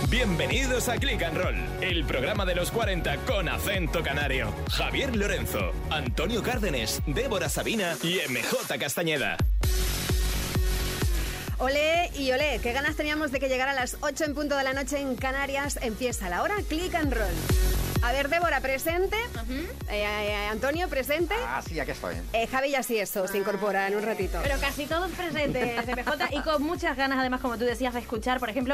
Bienvenidos a Click and Roll, el programa de los 40 con acento canario. Javier Lorenzo, Antonio Cárdenes, Débora Sabina y MJ Castañeda. Olé y olé, qué ganas teníamos de que llegara a las 8 en punto de la noche en Canarias. Empieza la hora Click and Roll. A ver, Débora, presente. Antonio, presente. Ah, sí, aquí estoy. Javi ya sí eso, se incorpora en un ratito. Pero casi todos presentes, CPJ, y con muchas ganas, además, como tú decías, de escuchar, por ejemplo,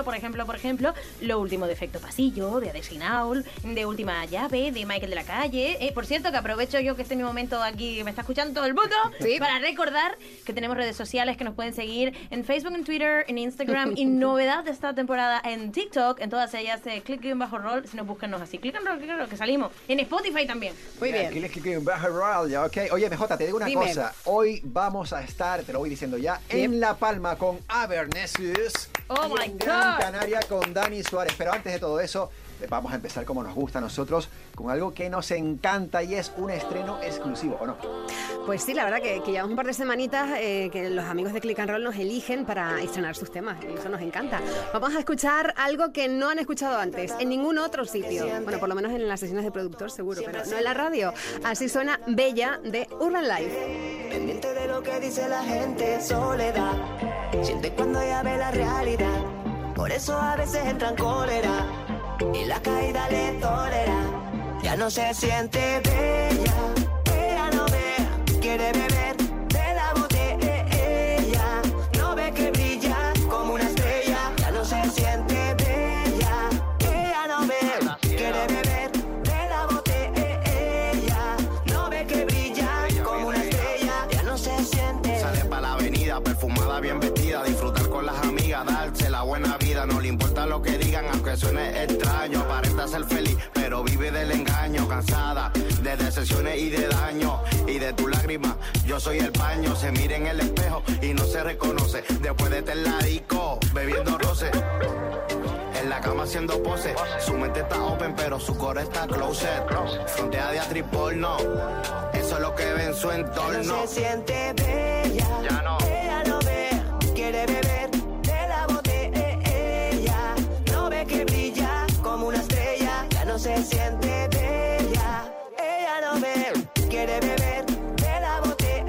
lo último de Efecto Pasillo, de Adesinaul, de Última Llave, de Michael de la Calle. Por cierto, que aprovecho yo que este es mi momento aquí, me está escuchando todo el mundo, ¿sí? Para recordar que tenemos redes sociales que nos pueden seguir en Facebook, en Twitter, en Instagram, y novedad de esta temporada en TikTok, en todas ellas, click-roll, si nos búsquenos así, click and roll, que salimos. En Spotify también. Muy bien. Okay. Oye, MJ, te digo una cosa. Hoy vamos a estar, te lo voy diciendo ya, en La Palma con Abernessus. Oh my en God. Gran Canaria con Dani Suárez. Pero antes de todo eso, vamos a empezar como nos gusta a nosotros, con algo que nos encanta y es un estreno exclusivo, ¿o no? Pues sí, la verdad que llevamos un par de semanitas que los amigos de Click and Roll nos eligen para estrenar sus temas y eso nos encanta. Vamos a escuchar algo que no han escuchado antes en ningún otro sitio. Bueno, por lo menos en las sesiones de productor seguro, pero no en la radio. Así suena Bella de Urban Life. Pendiente de lo que dice la gente, soledad. Siente cuando ella ve la realidad. Por eso a veces entra en cólera y la caída le tolera. Ya no se siente bella, ella no ve, quiere beber de la botella. No ve que brilla como una estrella. Ya no se siente bella, ella no ve, quiere beber de la botella. No ve que brilla como una estrella. Ya no se siente. Sale pa' la avenida, perfumada, bien vestida, disfrutar con las amigas, darse la buena vida. No le importa lo que digan, aunque suene extraño. Aparenta ser feliz, pero vive del engaño. Cansada de decepciones y de daño, y de tu lágrima, yo soy el paño. Se mira en el espejo y no se reconoce. Después de estar en la disco, bebiendo roce, en la cama haciendo pose. Su mente está open, pero su core está closet. Frontea de actriz porno, eso es lo que ve en su entorno. Ya no se siente bella, Ya no. ella no ve, quiere beber de la botella. No ve que brilla como una estrella. Ya no se siente bella, ella no ve, quiere beber de la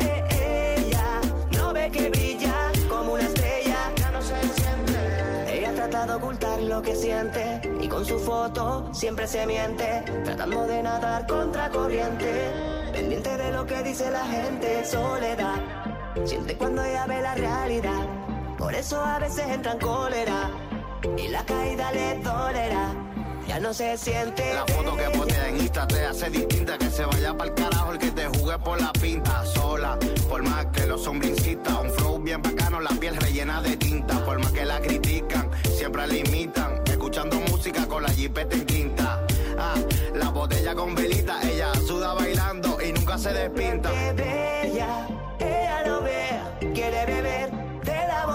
botella. No ve que brilla como una estrella. Ya no se siente. Ella trata de ocultar lo que siente y con su foto siempre se miente, tratando de nadar contra corriente. Pendiente de lo que dice la gente, soledad. Siente cuando ella ve la realidad. Por eso a veces entra en cólera y la caída le dolera. Ya no se siente. La foto que postea en Insta te hace distinta. Que se vaya pa'l carajo el que te jugue por la pinta. Sola, por más que los hombres insistan. Un flow bien bacano, la piel rellena de tinta. Por más que la critican, siempre la imitan. Escuchando música con la jipeta en quinta. La botella con velita, ella suda bailando y nunca se despinta. Bella, ella no ve, quiere beber de la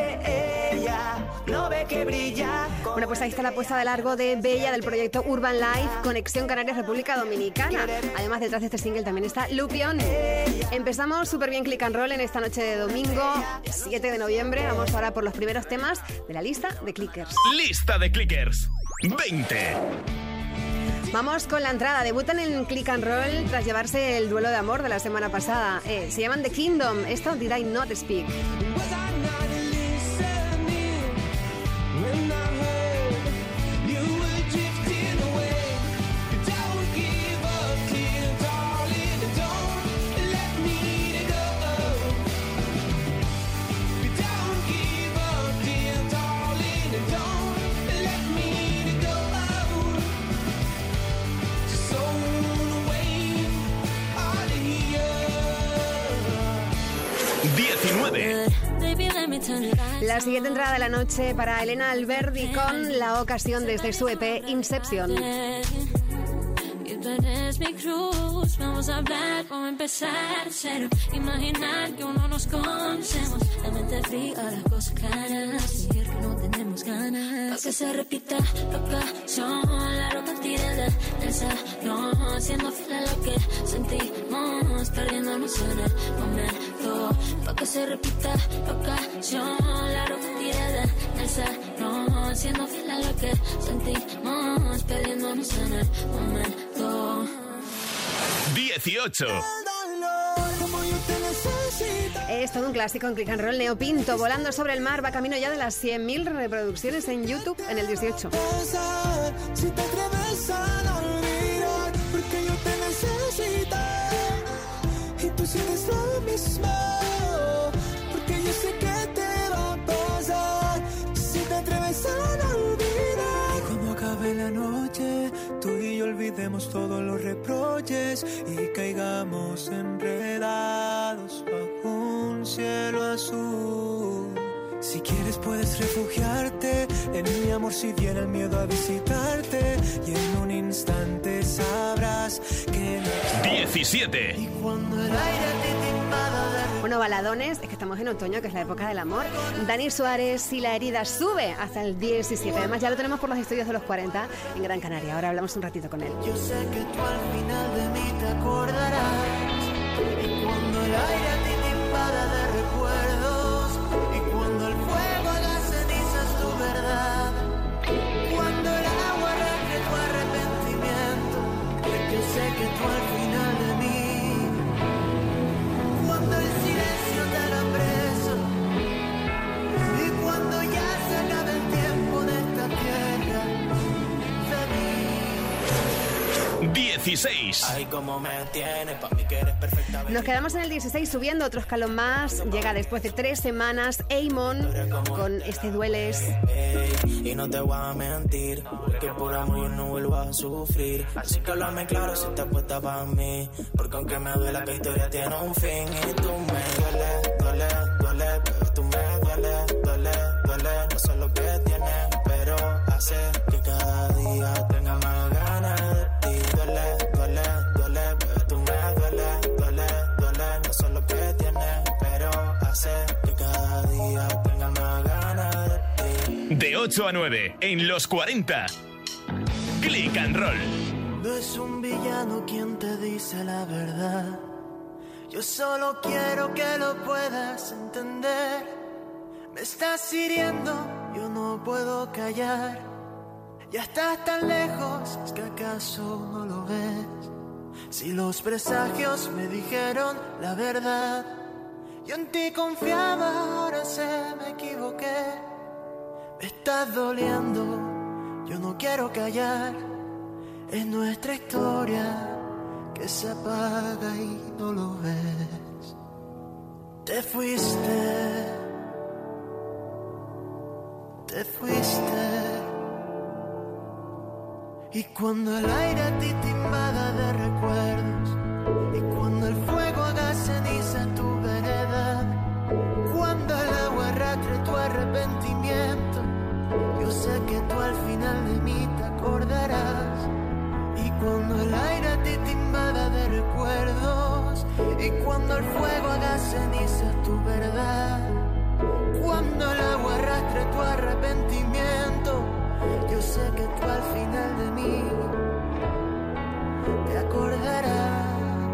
botella. No ve que brilla. Bueno, pues ahí está la puesta de largo de Bella del proyecto Urban Life, Conexión Canarias República Dominicana. Además, detrás de este single también está Lupión. Empezamos súper bien Click and Roll en esta noche de domingo, 7 de noviembre. Vamos ahora por los primeros temas de la lista de Clickers. Lista de Clickers 20. Vamos con la entrada. Debutan en Click and Roll tras llevarse el duelo de amor de la semana pasada. Se llaman The Kingdom. Esto, Did I Not Speak. La siguiente entrada de la noche para Elena Alberdi con La Ocasión desde su EP Inception. Tú eres mi cruz, vamos a hablar, vamos a empezar de cero. Imaginar que uno nos conocemos. La mente fría, las cosas claras. Fingir que no tenemos ganas. Pa' que se repita la ocasión, la ropa tirada del salón. Siendo fiel a lo que sentimos, perdiéndonos en el momento. Pa' que se repita la ocasión, la ropa tirada del salón. Siendo fiel a lo que sentimos, perdiéndonos en el momento. 18. Es todo un clásico en Click and Roll. Neo Pinto, Volando sobre el mar, va camino ya de las 100.000 reproducciones en YouTube en el 18. Si te atreves a no olvidar, porque yo te necesito y tú sientes lo mismo, porque yo sé que te va a pasar. Si te atreves a no olvidar, y cuando acabe la noche, tú y yo olvidemos todos los reproches y caigamos enredados bajo un cielo azul. Si quieres puedes refugiarte en mi amor si viene el miedo a visitarte, y en un instante sabrás que no. 17. Y cuando el aire a ti te invada de... Bueno, baladones, es que estamos en otoño, que es la época del amor. Dani Suárez y La Herida sube hasta el 17. Además ya lo tenemos por los estudios de los 40 en Gran Canaria. Ahora hablamos un ratito con él. Yo sé que tú al final de mí te acordarás. Y cuando el aire a ti te invada de recuerdos, y cuando el fuego haga cenizas tu verdad, cuando el agua arranque tu arrepentimiento, yo sé que tú al final de mí, cuando el silencio te haga preso, y cuando ya se acabe el tiempo de esta tierra, de mí. 16. Ay, cómo me tienes, pa' mí que eres perfecta. Nos quedamos en el 16 subiendo otro escalón más. Llega después de 3 semanas Amon con Este Dueles. Y no te voy a mentir, porque por amor yo no vuelvo a sufrir. Así que háblame claro si te apuestas para mí, porque aunque me duela que historia tiene un fin. Y tú me duele, pero tú me duele. No sé lo que tienes, pero hace que cada día tenga más ganas de ti. Duele, pero tú me duele. No sé lo que tienes, pero hace que cada día tenga más ganas de ti. De 8 a 9, en los 40. Click and Roll. No es un villano quien te dice la verdad. Yo solo quiero que lo puedas entender. Me estás hiriendo, yo no puedo callar. Ya estás tan lejos, ¿es que acaso no lo ves? Si los presagios me dijeron la verdad, yo en ti confiaba, ahora sé, me equivoqué. Me estás doliendo, yo no quiero callar. Es nuestra historia que se apaga y no lo ves. Te fuiste. Y cuando el aire a ti te invada de recuerdos, y cuando el fuego haga ceniza tu vereda, cuando el agua arrastre tu arrepentimiento, yo sé que tú al final de mí te acordarás. Y cuando el aire a ti te invada de recuerdos, y cuando el fuego haga ceniza tu verdad, cuando el agua arrastre tu arrepentimiento, yo sé que tú al final de mí te acordarás.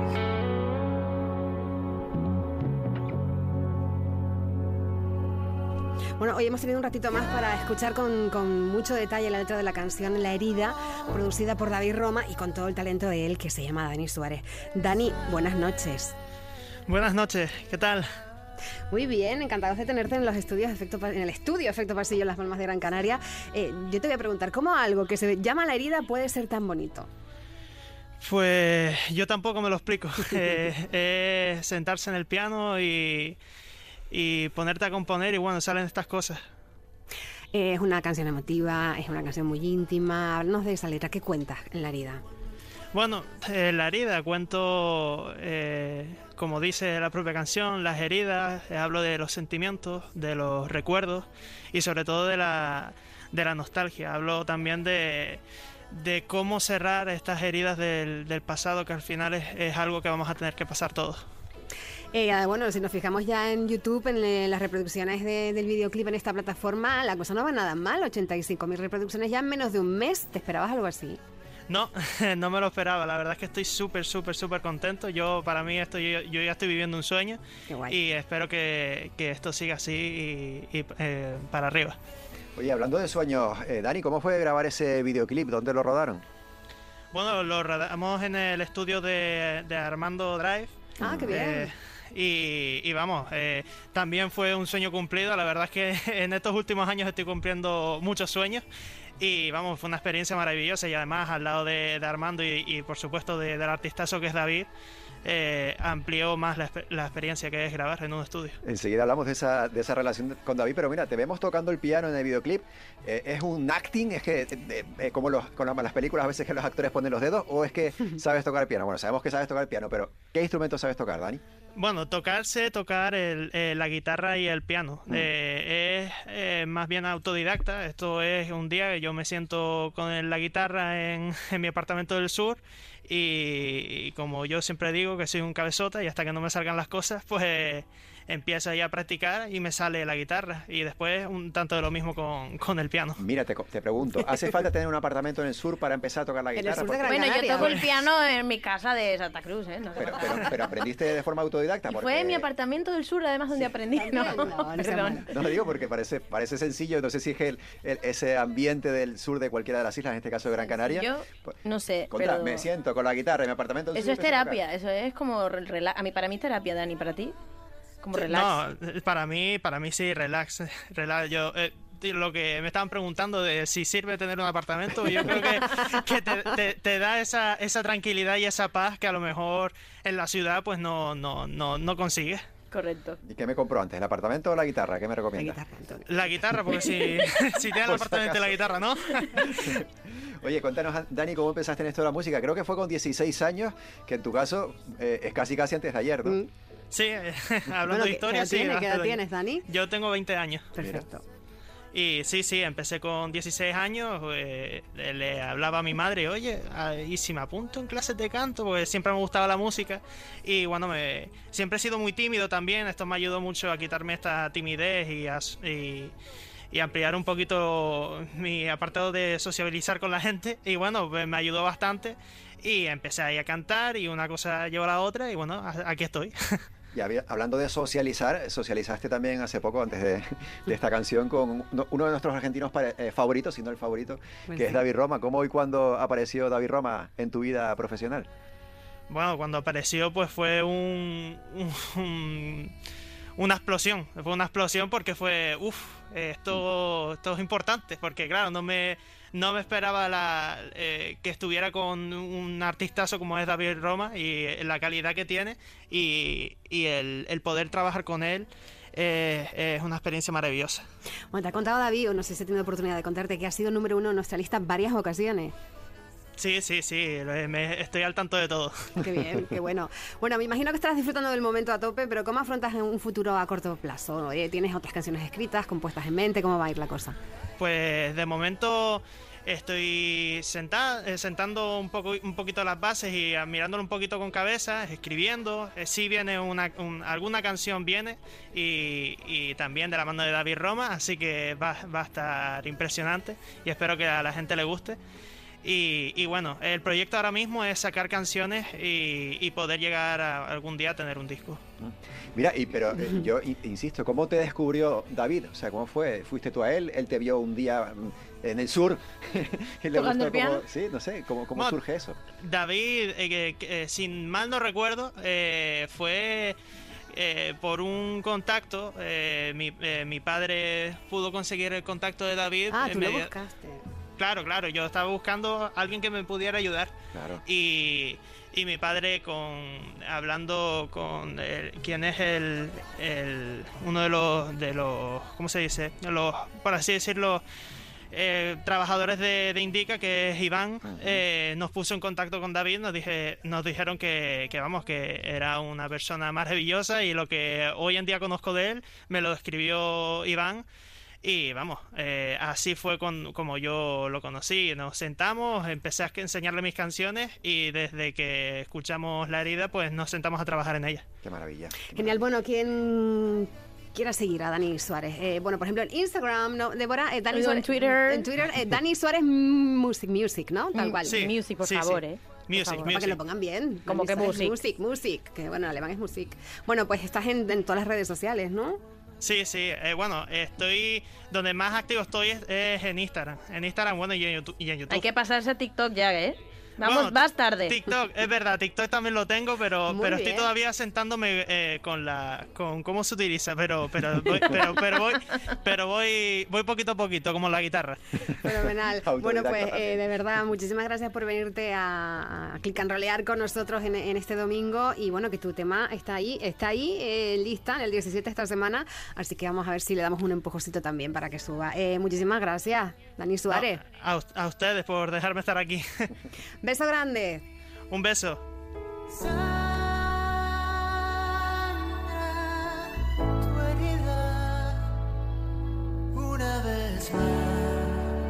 Bueno, hoy hemos tenido un ratito más para escuchar con mucho detalle la letra de la canción La Herida, producida por David Roma y con todo el talento de él, que se llama Dani Suárez. Dani, buenas noches. Buenas noches, ¿qué tal? Muy bien, encantados de tenerte en los estudios en el estudio Efecto Pasillo en Las Palmas de Gran Canaria. Yo te voy a preguntar, ¿cómo algo que se llama La Herida puede ser tan bonito? Pues yo tampoco me lo explico. Es sentarse en el piano y ponerte a componer y bueno, salen estas cosas. Es una canción emotiva, es una canción muy íntima. Háblanos de esa letra, ¿qué cuentas en La Herida? Bueno, La Herida cuento, como dice la propia canción, las heridas, hablo de los sentimientos, de los recuerdos y sobre todo de la nostalgia. Hablo también de cómo cerrar estas heridas del pasado, que al final es algo que vamos a tener que pasar todos. Bueno, si nos fijamos ya en YouTube, en las reproducciones del videoclip en esta plataforma, la cosa no va nada mal, 85.000 reproducciones ya en menos de un mes. ¿Te esperabas algo así? No, no me lo esperaba. La verdad es que estoy súper contento. Para mí yo ya estoy viviendo un sueño. Qué guay. Y espero que esto siga así y para arriba. Oye, hablando de sueños, Dani, ¿cómo fue grabar ese videoclip? ¿Dónde lo rodaron? Bueno, lo rodamos en el estudio de Armando Drive. Ah, qué bien. Y vamos, también fue un sueño cumplido. La verdad es que en estos últimos años estoy cumpliendo muchos sueños. Y vamos, fue una experiencia maravillosa. Y además, al lado de Armando y por supuesto del artistazo que es David, amplió más la experiencia que es grabar en un estudio. Enseguida hablamos de esa relación con David, pero mira, te vemos tocando el piano en el videoclip. ¿Es un acting? ¿Es que como con las películas a veces que los actores ponen los dedos? ¿O es que sabes tocar el piano? Bueno, sabemos que sabes tocar el piano, pero ¿qué instrumento sabes tocar, Dani? Bueno, tocar la guitarra y el piano. Es más bien autodidacta. Esto es un día que yo me siento con la guitarra en mi apartamento del sur y como yo siempre digo que soy un cabezota y hasta que no me salgan las cosas, pues empiezo ahí a practicar y me sale la guitarra y después un tanto de lo mismo con el piano. Mira, te pregunto, ¿hace falta tener un apartamento en el sur para empezar a tocar la guitarra? Bueno, yo toco el piano en mi casa de Santa Cruz, ¿eh? No sé pero aprendiste de forma autodidacta. Porque... Fue en mi apartamento del sur, además, donde aprendí. No lo digo porque parece sencillo. No sé si es ese ambiente del sur de cualquiera de las islas, en este caso de Gran Canaria. Yo no sé, pero... Me siento con la guitarra en mi apartamento del sur. Eso es terapia, eso es como para mí terapia, Dani, ¿para ti? Como relax. No, para mí sí, relax. Yo, lo que me estaban preguntando de si sirve tener un apartamento, yo creo que te da esa tranquilidad y esa paz que a lo mejor en la ciudad pues no consigues. Correcto. ¿Y qué me compró antes, el apartamento o la guitarra? ¿Qué me recomiendas? La guitarra, porque si tienes el apartamento y la guitarra, ¿no? Oye, cuéntanos, Dani, ¿cómo empezaste en esto de la música? Creo que fue con 16 años, que en tu caso es casi antes de ayer, ¿no? Sí, hablando de historia, sí. ¿Qué edad tienes, Dani? Yo tengo 20 años. Perfecto. Y sí, empecé con 16 años, le hablaba a mi madre, oye, ¿y si me apunto en clases de canto? Porque siempre me gustaba la música y bueno, siempre he sido muy tímido también, esto me ayudó mucho a quitarme esta timidez y ampliar un poquito mi apartado de sociabilizar con la gente y bueno, me ayudó bastante y empecé ahí a cantar y una cosa llevó a la otra y bueno, aquí estoy. Y hablando de socializar, socializaste también hace poco, antes de esta canción, con uno de nuestros argentinos favoritos, si no el favorito, pues que es David Roma. ¿Cómo y cuándo apareció David Roma en tu vida profesional? Bueno, cuando apareció pues fue una explosión. Fue una explosión porque fue, esto es importante, porque claro, no me esperaba que estuviera con un artistazo como es David Roma y la calidad que tiene y el poder trabajar con él es una experiencia maravillosa. Bueno, te ha contado David, o no sé si he tenido oportunidad de contarte, que ha sido número 1 en nuestra lista en varias ocasiones. Sí, estoy al tanto de todo. Qué bien, qué bueno. Bueno, me imagino que estarás disfrutando del momento a tope, pero ¿cómo afrontas un futuro a corto plazo? ¿Tienes otras canciones escritas, compuestas en mente? ¿Cómo va a ir la cosa? Pues de momento estoy sentando un poquito las bases y mirándolo un poquito con cabeza, escribiendo. Sí viene alguna canción viene y también de la mano de David Roma, así que va a estar impresionante y espero que a la gente le guste. Y bueno, el proyecto ahora mismo es sacar canciones y poder llegar algún día a tener un disco. Mira, pero yo insisto, ¿cómo te descubrió David? O sea, ¿cómo fue? ¿Fuiste tú a él? ¿Él te vio un día en el sur? ¿Le gustó cómo, sí, no sé, cómo surge eso? David, sin mal no recuerdo, fue... por un contacto, mi padre pudo conseguir el contacto de David. Tú lo buscaste. Claro, yo estaba buscando a alguien que me pudiera ayudar. Claro. Y mi padre, hablando con quien es uno de los ¿cómo se dice? Por así decirlo, trabajadores de Indica, que es Iván, nos puso en contacto con David, nos dijeron que era una persona maravillosa y lo que hoy en día conozco de él me lo describió Iván. Y vamos, así fue como yo lo conocí. Nos sentamos, empecé a enseñarle mis canciones y desde que escuchamos La Herida, pues nos sentamos a trabajar en ella. Qué maravilla. Genial. Bueno, ¿quién quiera seguir a Dani Suárez? Bueno, por ejemplo, en Instagram, ¿no? Débora, Dani Suárez, en Twitter, Dani Suárez Music, ¿no? Tal cual. Sí, Music, por favor, sí. Music. Para que lo pongan bien. Como que Music, que bueno, en alemán es Music. Bueno, pues estás en todas las redes sociales, ¿no? Sí, bueno, donde más activo estoy es en Instagram. En Instagram, bueno, y en YouTube. Hay que pasarse a TikTok ya, ¿eh? Vamos, Bueno, vas tarde. TikTok, es verdad, TikTok también lo tengo, pero Muy estoy bien. todavía sentándome con cómo se utiliza, pero voy poquito a poquito, como la guitarra. Fenomenal. Autodidacta Bueno, pues también. de verdad, muchísimas gracias por venirte a click and rolear con nosotros en este domingo. Y bueno, que tu tema está ahí lista en el 17 esta semana. Así que vamos a ver si le damos un empujoncito también para que suba. Muchísimas gracias, Dani Suárez. A ustedes por dejarme estar aquí. Beso grande. Un beso. Tu herida una vez más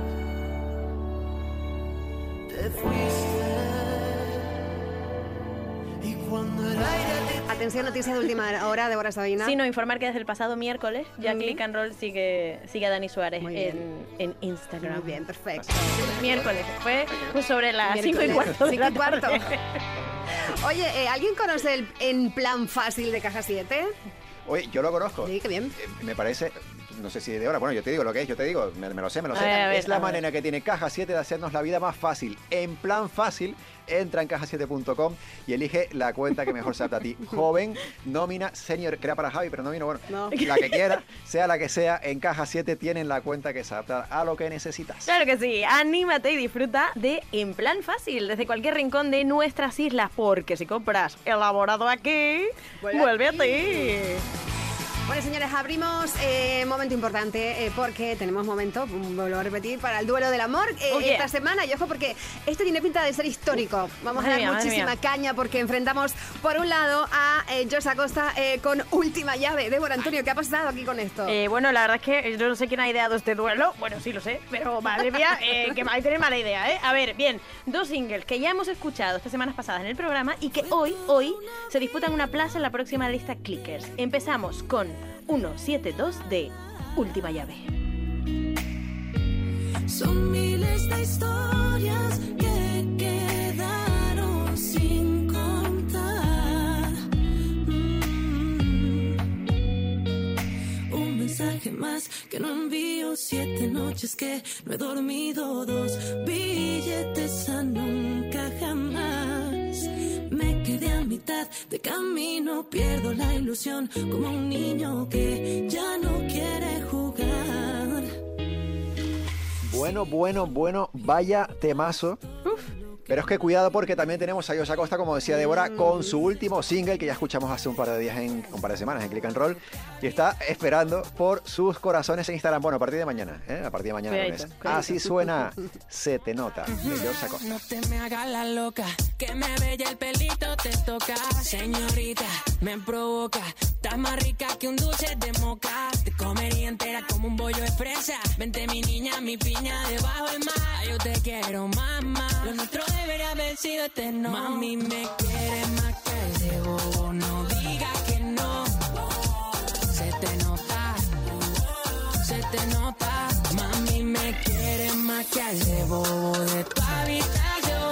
te fuiste y cuando el aire te Atención, noticias de última hora, Débora Sabina. Sí, no, informar que desde el pasado miércoles ya Click and Roll sigue a Dani Suárez Muy bien. en Instagram. Muy bien, perfecto. Miércoles, fue pues sobre las 5 y Miércoles, cuarto. de 5 la y cuarto. tarde. Oye, ¿alguien conoce el En Plan Fácil de Caja 7? Oye, yo lo conozco. Sí, qué bien. Me parece, no sé si de ahora, bueno, yo te digo lo que es, yo te digo, me lo sé. A ver, Es la a ver. manera que tiene Caja 7 de hacernos la vida más fácil. En plan fácil, entra en caja7.com y elige la cuenta que mejor se adapta a ti. Joven, nómina, senior, crea para Javi, pero no vino, bueno, No. la que quiera, sea la que sea, en Caja 7 tienen la cuenta que se adapta a lo que necesitas. Claro que sí, anímate y disfruta de En Plan Fácil desde cualquier rincón de nuestras islas, porque si compras elaborado aquí, vuelve a ti. Bueno, señores, abrimos momento importante porque tenemos momento, vuelvo a repetir, para el duelo del amor Oh, yeah. esta semana. Y ojo, porque esto tiene pinta de ser histórico. Vamos a Madre dar mía, madre muchísima mía. caña porque enfrentamos, por un lado, a Josh Acosta con última llave. Débora, Antonio, ¿qué ha pasado aquí con esto? Bueno, la verdad es que yo no sé quién ha ideado este duelo. Bueno, sí lo sé, pero madre mía, que hay que tener mala idea, ¿eh? A ver, bien, dos singles que ya hemos escuchado estas semanas pasadas en el programa y que hoy se disputan una plaza en la próxima lista Clickers. Empezamos con 172 de Última Llave. Son miles de historias que quedaron sin contar. Un mensaje más que no envío, 7 noches que no he dormido, 2 billetes a nunca jamás. Me quedé a mitad de camino, pierdo la ilusión como un niño que ya no quiere jugar. Bueno, vaya temazo. Pero es que cuidado porque también tenemos a Josh Acosta, como decía Débora, con su último single que ya escuchamos hace un par de días, un par de semanas en Click and Roll, y está esperando por sus corazones en Instagram. Bueno, a partir de mañana, a partir de mañana Cuidadito, lunes. cuidadito. Así suena Se te nota, de Josh Acosta. No te me hagas la loca, que me bella el pelito te toca. Señorita, me provoca, estás más rica que un dulce de moca. Te comería entera como un bollo de fresa. Vente mi niña, mi piña debajo del mar. Yo te quiero, mamá. Lo nuestro debería haber sido eterno. Mami, me quiere más que el de bobo. No digas que no. Se te nota, se te nota. Mami, me quiere más que al de bobo de tu habitación.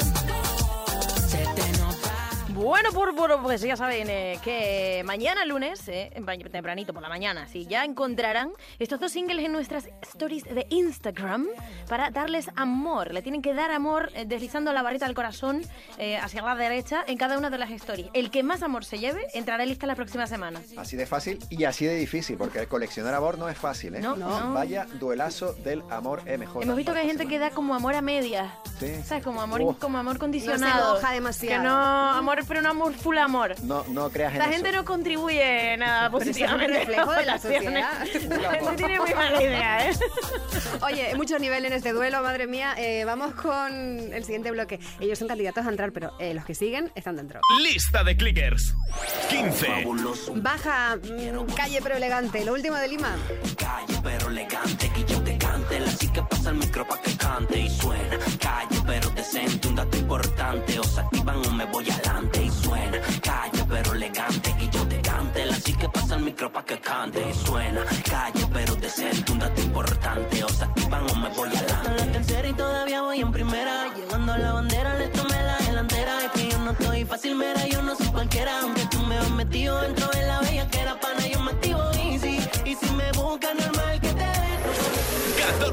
Se te nota. Bueno, pues ya saben que mañana lunes, tempranito por la mañana, sí, ya encontrarán estos dos singles en nuestras stories de Instagram para darles amor. Le tienen que dar amor deslizando la barrita del corazón hacia la derecha en cada una de las stories. El que más amor se lleve entrará en lista la próxima semana. Así de fácil y así de difícil, porque coleccionar amor no es fácil, ¿eh? No. Vaya duelazo del amor MJ. Hemos visto que hay gente que da como amor a medias. Sí. ¿Sabes? Como amor, Oh. como condicionado. No se moja demasiado. Que no, amor, pero un amor full amor. No creas en La eso. gente no contribuye nada Pero eso es un positivamente. reflejo de la a las relaciones. sociedad. La gente tiene muy mala idea, ¿eh? Oye, mucho nivel en este duelo, madre mía. Vamos con el siguiente bloque. Ellos son candidatos a entrar, pero los que siguen están dentro. Lista de clickers. 15. Baja, calle pero elegante. Lo último de Lima. calle pero elegante, que yo te cante, la chica pasa el micro pa' que cante y suena, calle pero decente, un dato importante, o se activan o me voy adelante y suena, calle pero elegante, que yo te cante, la chica pasa el micro pa' que cante y suena, calle pero decente, un dato importante, o se activan o me voy adelante. En la tercera y todavía voy en primera, llegando a la bandera le tomé la delantera, es que yo no estoy fácil, mera, yo no soy cualquiera, aunque tú me has metido dentro de la bella que era pana, yo me activo easy, y si me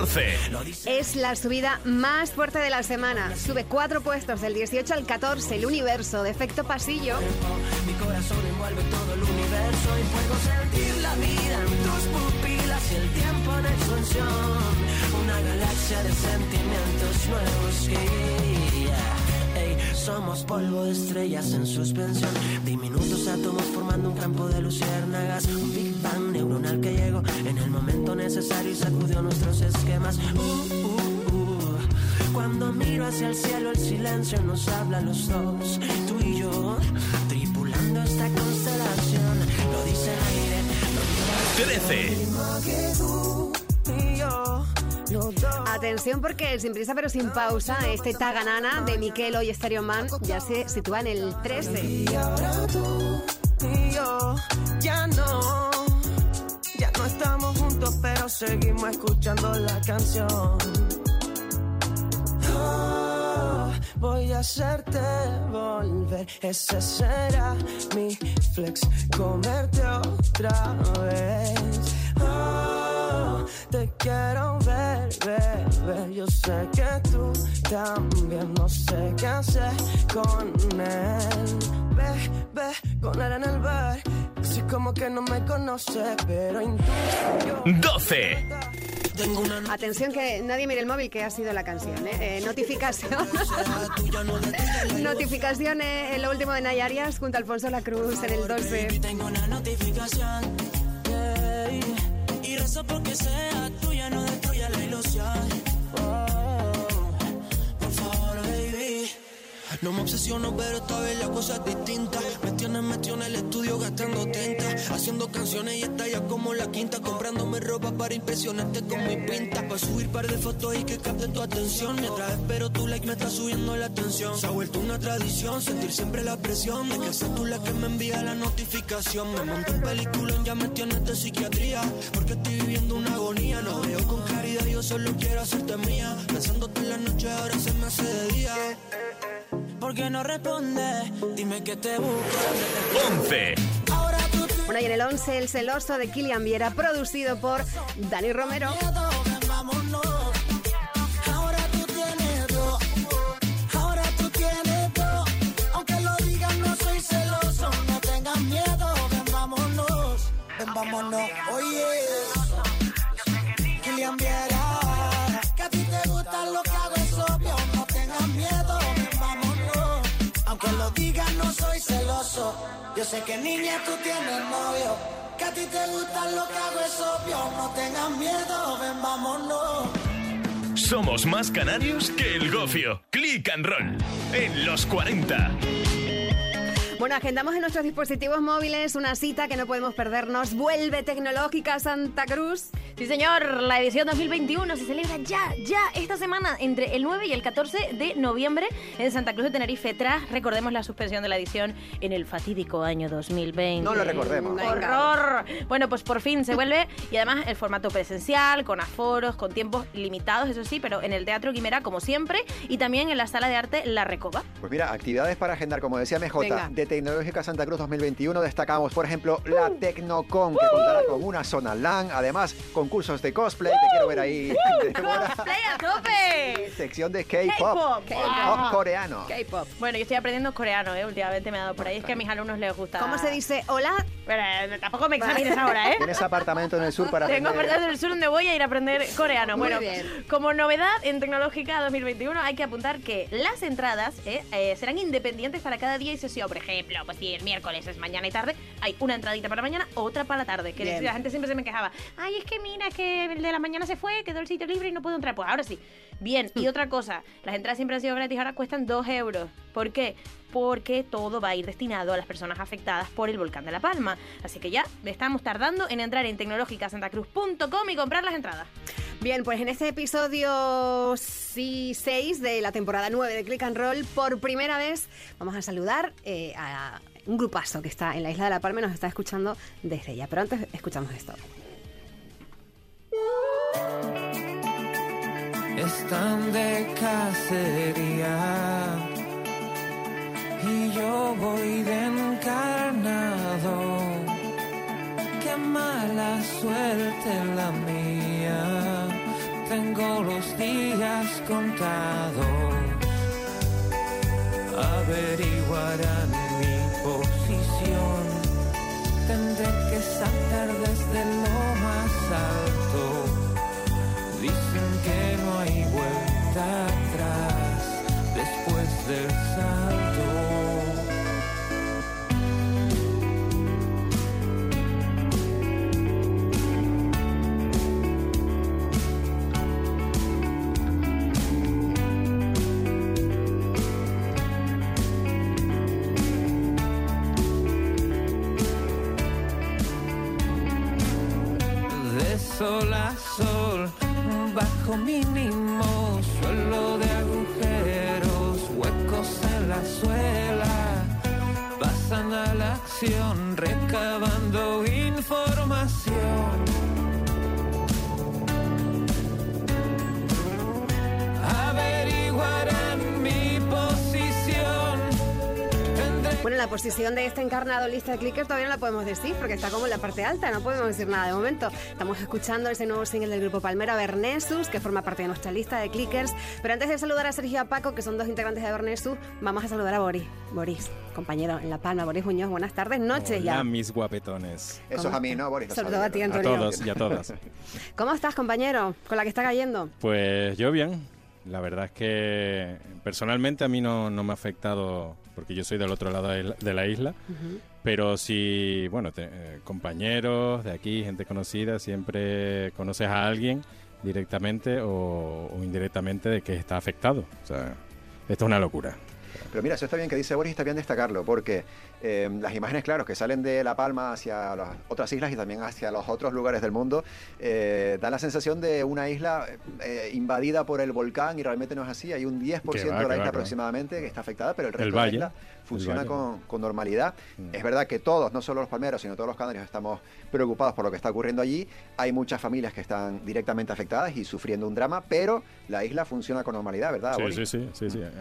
14. Es la subida más fuerte de la semana. Sube 4 puestos, del 18 al 14, El Universo, de Efecto Pasillo. Mi corazón envuelve todo el universo y puedo sentir la vida en tus pupilas y el tiempo en expansión. Una galaxia de sentimientos nuevos. Ey, somos polvo de estrellas en suspensión. Diminutos átomos formando un campo de luciérnagas. Un Big Bang neuronal que llegó en el momento necesario y sacudió nuestros esquemas. Cuando miro hacia el cielo, el silencio nos habla a los dos. Tú y yo, tripulando esta constelación. Lo dice el aire, 13. Atención porque sin prisa pero sin pausa, este Taganana de Miquelo y Stereo Man ya se sitúa en el 13. Y ahora tú y yo ya no estamos juntos, pero seguimos escuchando la canción. Voy a hacerte volver, ese será mi flex, comerte otra vez. Te quiero ver, bebé, yo sé que tú también, no sé qué hacer con él. Ve, con él en el bar, así como que no me conoce, pero intuyo. 12. Atención que nadie mire el móvil, que ha sido la canción, Notificación. Notificación en lo último de Nayarias junto a Alfonso La Cruz en el 12. Tengo una notificación, y rezo porque sea tuya, no destruya la ilusión. Por favor, baby. No me obsesiono, pero esta vez la cosa es distinta. Me tienes metido en el estudio gastando tinta, haciendo canciones y está ya como la quinta, comprándome ropa para impresionarte con mi pinta, para subir par de fotos y que capten tu atención. Mientras espero tu like me está subiendo la tensión. Se ha vuelto una tradición sentir siempre la presión de que seas tú la que me envía la notificación. Me monto un peliculón, ya me tienes de psiquiatría, porque estoy viviendo una agonía. No veo con claridad, yo solo quiero hacerte mía. Pensándote en la noche, ahora se me hace de día. ¿Por qué no responde? Dime que te busco. 11. Bueno, y en el 11, El Celoso de Kilian Viera, producido por Dani Romero. Ahora tú tienes dos. Ahora tú tienes dos. Aunque lo digan, no soy celoso. No tengas miedo, ven, vámonos. Ven, vámonos. Oye, Kilian Viera, que a ti te gusta lo que hago, es obvio. No tengas miedo, ven, vámonos. Aunque lo digan, no soy celoso. Yo sé que niña tú tienes novio, que a ti te gusta lo que hago, es obvio. No tengas miedo, ven, vámonos. Somos más canarios que el gofio. Click and Roll en los 40. Bueno, agendamos en nuestros dispositivos móviles una cita que no podemos perdernos. Vuelve Tecnológica Santa Cruz. Sí, señor, la edición 2021 se celebra ya esta semana, entre el 9 y el 14 de noviembre en Santa Cruz de Tenerife, tras, recordemos, la suspensión de la edición en el fatídico año 2020. No lo recordemos. ¡Horror! Bueno, pues por fin se vuelve, y además el formato presencial, con aforos, con tiempos limitados, eso sí, pero en el Teatro Guimerá, como siempre, y también en la Sala de Arte La Recoba. Pues mira, actividades para agendar, como decía MJ, Venga. de Tecnológica Santa Cruz 2021 destacamos, por ejemplo, la Tecnocon, que contará con una zona LAN, además concursos de cosplay, te quiero ver ahí, Débora. ¡Play a tope! Sección de K-pop, pop coreano. K-pop. Bueno, yo estoy aprendiendo coreano, últimamente me ha dado por ahí, es que a mis alumnos les gusta. ¿Cómo se dice hola? Pero tampoco me examines ahora, ¿Tienes apartamento en el sur para Tengo aprender? apartado en el sur donde voy a ir a aprender coreano. Muy Bueno, bien. como novedad en Tecnológica 2021 hay que apuntar que las entradas serán independientes para cada día y sesión. Por ejemplo, pues si el miércoles es mañana y tarde, hay una entradita para mañana, otra para la tarde. Que Bien. la gente siempre se me quejaba. Ay, es que mira, es que el de la mañana se fue, quedó el sitio libre y no puedo entrar. Pues ahora sí. Bien, y otra cosa, las entradas siempre han sido gratis, ahora cuestan 2 euros. ¿Por qué? Porque todo va a ir destinado a las personas afectadas por el volcán de La Palma. Así que ya estamos tardando en entrar en tecnologicasantacruz.com y comprar las entradas. Bien, pues en este episodio 6 de la temporada 9 de Click and Roll, por primera vez vamos a saludar a un grupazo que está en la isla de La Palma y nos está escuchando desde ella. Pero antes escuchamos esto. Están de cacería y yo voy de encarnado. Qué mala suerte la mía, tengo los días contados. Averiguarán mi posición. Tendré que saltar desde lo más alto. Dicen que no hay vuelta atrás después del salto. Sol a sol, bajo mínimo, suelo de agujeros, huecos en la suela, pasan a la acción, recabando información. Averiguarán mi posición. Bueno, la posición de este encarnado lista de clickers todavía no la podemos decir porque está como en la parte alta, no podemos decir nada de momento. Estamos escuchando ese nuevo single del grupo Palmera, Bernesus, que forma parte de nuestra lista de clickers. Pero antes de saludar a Sergio y a Paco, que son dos integrantes de Bernesus, vamos a saludar a Boris. Boris, compañero en La Palma, Boris Muñoz, buenas tardes, noches ya. Hola, mis guapetones. Eso es a mí, ¿no, Boris? Sobre todo a ti, Antonio. A todos y a todas. ¿Cómo estás, compañero? ¿Con la que está cayendo? Pues yo bien. La verdad es que personalmente a mí no me ha afectado, porque yo soy del otro lado de la isla, pero sí, bueno, compañeros de aquí, gente conocida, siempre conoces a alguien directamente o indirectamente de que está afectado. O sea, esto es una locura. Pero mira, eso está bien que dice Boris, está bien destacarlo, porque las imágenes, claro, que salen de La Palma hacia las otras islas y también hacia los otros lugares del mundo, dan la sensación de una isla invadida por el volcán, y realmente no es así. Hay un 10% de la isla aproximadamente que está afectada, pero el resto de la isla funciona con normalidad. Es verdad que todos, no solo los palmeros, sino todos los canarios, estamos preocupados por lo que está ocurriendo allí. Hay muchas familias que están directamente afectadas y sufriendo un drama, pero la isla funciona con normalidad, ¿verdad, Boris? Sí.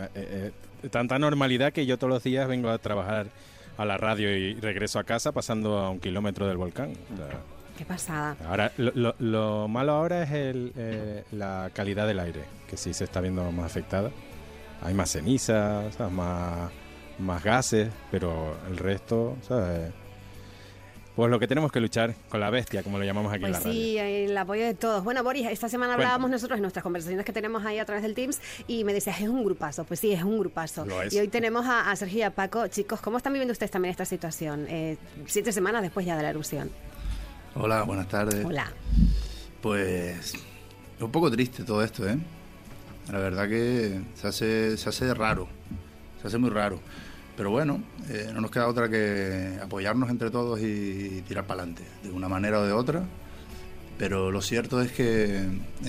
Tanta normalidad que yo todos los días vengo a trabajar a la radio y regreso a casa pasando a 1 kilómetro del volcán. O sea, qué pasada. Ahora, lo malo ahora es la calidad del aire, que sí se está viendo más afectada. Hay más cenizas, ¿sabes? Más gases, pero el resto, ¿sabes? Pues lo que tenemos que luchar con la bestia, como lo llamamos aquí en la radio. Sí, el apoyo de todos. Bueno, Boris, esta semana hablábamos nosotros en nuestras conversaciones que tenemos ahí a través del Teams y me decías, es un grupazo. Pues sí, es un grupazo. Lo es. Y hoy tenemos a Sergio y a Paco. Chicos, ¿cómo están viviendo ustedes también esta situación? 7 semanas después ya de la erupción. Hola, buenas tardes. Hola. Pues es un poco triste todo esto, ¿eh? La verdad que se hace raro, se hace muy raro. Pero bueno, no nos queda otra que apoyarnos entre todos y tirar para adelante, de una manera o de otra. Pero lo cierto es que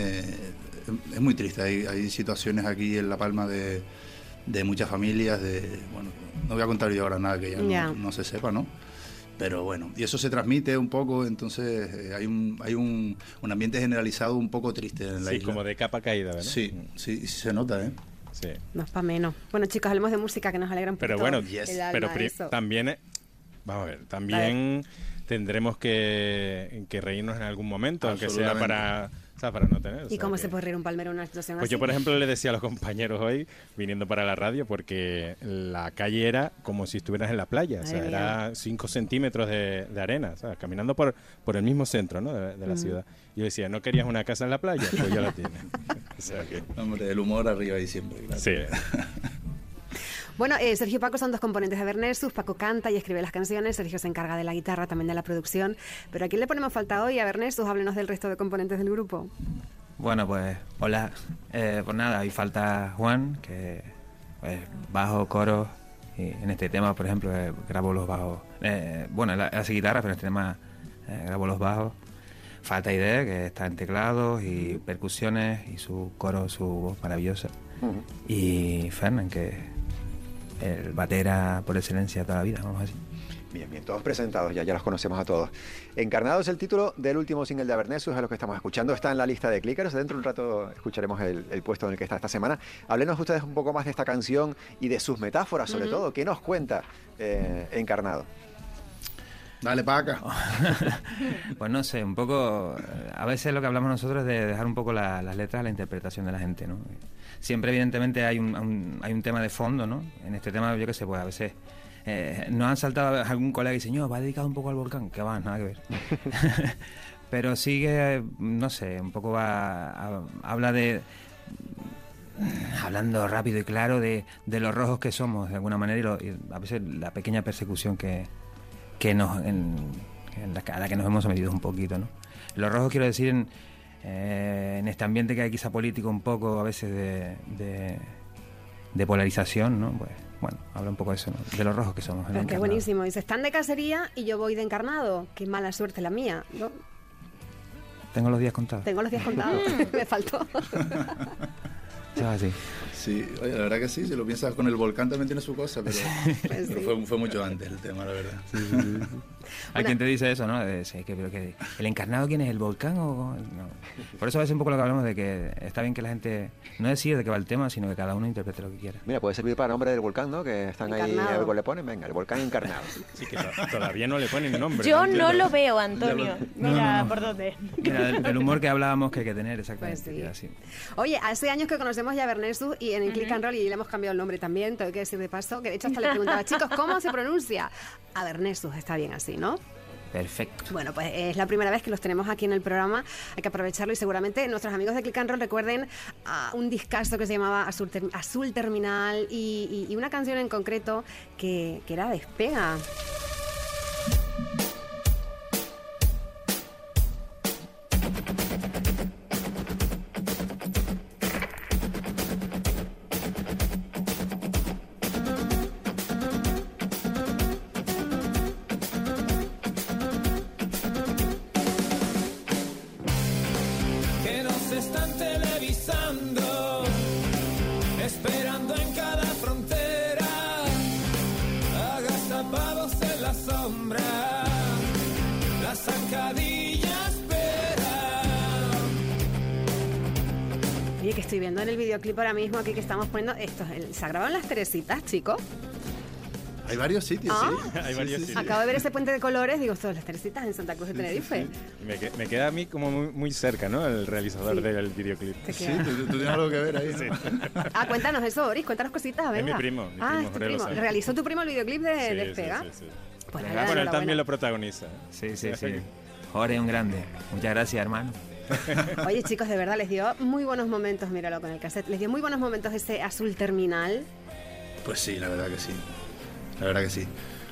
es muy triste. Hay situaciones aquí en La Palma de muchas familias, bueno, no voy a contar yo ahora nada que ya no se sepa, ¿no? Pero bueno, y eso se transmite un poco, entonces hay un ambiente generalizado un poco triste en la isla. Sí, como de capa caída, ¿verdad? Sí, se nota, ¿eh? Sí. No es para menos. Bueno, chicos, hablemos de música que nos alegra un poco. Pero bueno, pero también, vamos a ver, también tendremos que reírnos en algún momento, aunque sea para no tener. ¿Y cómo se puede reír un palmero en una situación así? Pues yo, por ejemplo, le decía a los compañeros hoy, viniendo para la radio, porque la calle era como si estuvieras en la playa, o sea, era 5 centímetros de arena, ¿sabes? Caminando por el mismo centro, ¿no? de la ciudad. Y yo decía, ¿no querías una casa en la playa? Pues ya la tienes. O sea que... Hombre, el humor arriba y siempre, claro. Sí. Bueno, Sergio y Paco son dos componentes de Bernesus. Paco canta y escribe las canciones, Sergio se encarga de la guitarra, también de la producción. Pero ¿a quién le ponemos falta hoy? A Bernesus, háblenos del resto de componentes del grupo. Bueno, pues hola. Pues nada, hoy falta Juan, que pues bajo, coro, y en este tema, por ejemplo, grabo los bajos. Bueno, él hace guitarra, pero en este tema grabo los bajos. Falta Idea, que está en teclados y percusiones, y su coro, su voz maravillosa. Y Fernan, que el batera por excelencia toda la vida, vamos a decir. Bien, todos presentados, ya los conocemos a todos. Encarnado es el título del último single de Bernesus, es lo que estamos escuchando, está en la lista de clickers. Dentro de un rato escucharemos el puesto en el que está esta semana. Háblenos ustedes un poco más de esta canción y de sus metáforas, sobre todo. ¿Qué nos cuenta Encarnado? Dale para acá. Pues no sé, un poco... A veces lo que hablamos nosotros es de dejar un poco las letras a la interpretación de la gente, ¿no? Siempre, evidentemente, hay un tema de fondo, ¿no? En este tema, yo qué sé, pues a veces... nos han saltado algún colega y dice, no, va dedicado un poco al volcán, que va, nada que ver. Pero sí que, no sé, un poco habla de... Hablando rápido y claro de los rojos que somos, de alguna manera, y a veces la pequeña persecución a la que nos hemos sometido un poquito, ¿no? Los rojos, quiero decir, en este ambiente que hay quizá político un poco a veces de polarización, ¿no? Pues bueno, habla un poco de eso, ¿no? De los rojos que somos. Pues qué buenísimo. Dice, están de cacería y yo voy de encarnado. Qué mala suerte la mía, ¿no? Tengo los días contados. Tengo los días contados. Me faltó. Así. Sí, oye, la verdad que sí, si lo piensas con el volcán también tiene su cosa, pero, Pues sí. pero fue mucho antes el tema, la verdad. Hay quien te dice eso, ¿no? Pero que ¿el encarnado quién es? ¿El volcán o...? No. Por eso a veces un poco lo que hablamos de que está bien que la gente no decida de qué va el tema, sino que cada uno interprete lo que quiera. Mira, puede servir para nombre del volcán, ¿no? Que están Encarnado. ahí, algo le ponen, venga, el volcán encarnado. Sí, que todavía no le ponen nombre. Yo entiendo. no lo veo, Antonio. Mira, ¿por dónde? Mira, del humor que hablábamos que hay que tener, exactamente. Pues sí. Así. Oye, hace años que conocemos ya a Bernesus y en el Click and Roll y le hemos cambiado el nombre también, tengo que decir de paso, que de hecho hasta le preguntaba, chicos, ¿cómo se pronuncia? A Bernesus, está bien así, ¿no? Perfecto. Bueno, pues es la primera vez que los tenemos aquí en el programa, hay que aprovecharlo y seguramente nuestros amigos de Click and Roll recuerden un discazo que se llamaba Azul Terminal y una canción en concreto que era Despega. Que nos están televisando, esperando en cada frontera, agazapados en la sombra, la zancadilla espera. Oye, que estoy viendo en el videoclip ahora mismo aquí que estamos poniendo esto, se ha grabado en Las Teresitas, chicos. Hay varios sitios, Ah. sí. Hay varios sitios. Acabo de ver ese puente de colores, digo, esto, Las Teresitas en Santa Cruz de Tenerife. Me queda a mí como muy cerca, ¿no? El realizador Sí. del videoclip. Te Sí, queda. tú tienes algo que ver ahí. Sí. Cuéntanos eso, Boris, cuéntanos cositas, venga. mi primo, es tu Jorge primo. Lozano. ¿Realizó tu primo el videoclip de Sí, Despega? sí. Pues nada, Bueno, él enhorabuena. también lo protagoniza. Sí. Jorge es un grande. Muchas gracias, hermano. Oye, chicos, de verdad, les dio muy buenos momentos, míralo con el cassette, les dio muy buenos momentos ese Azul Terminal. Pues sí, la verdad que sí. La verdad que sí.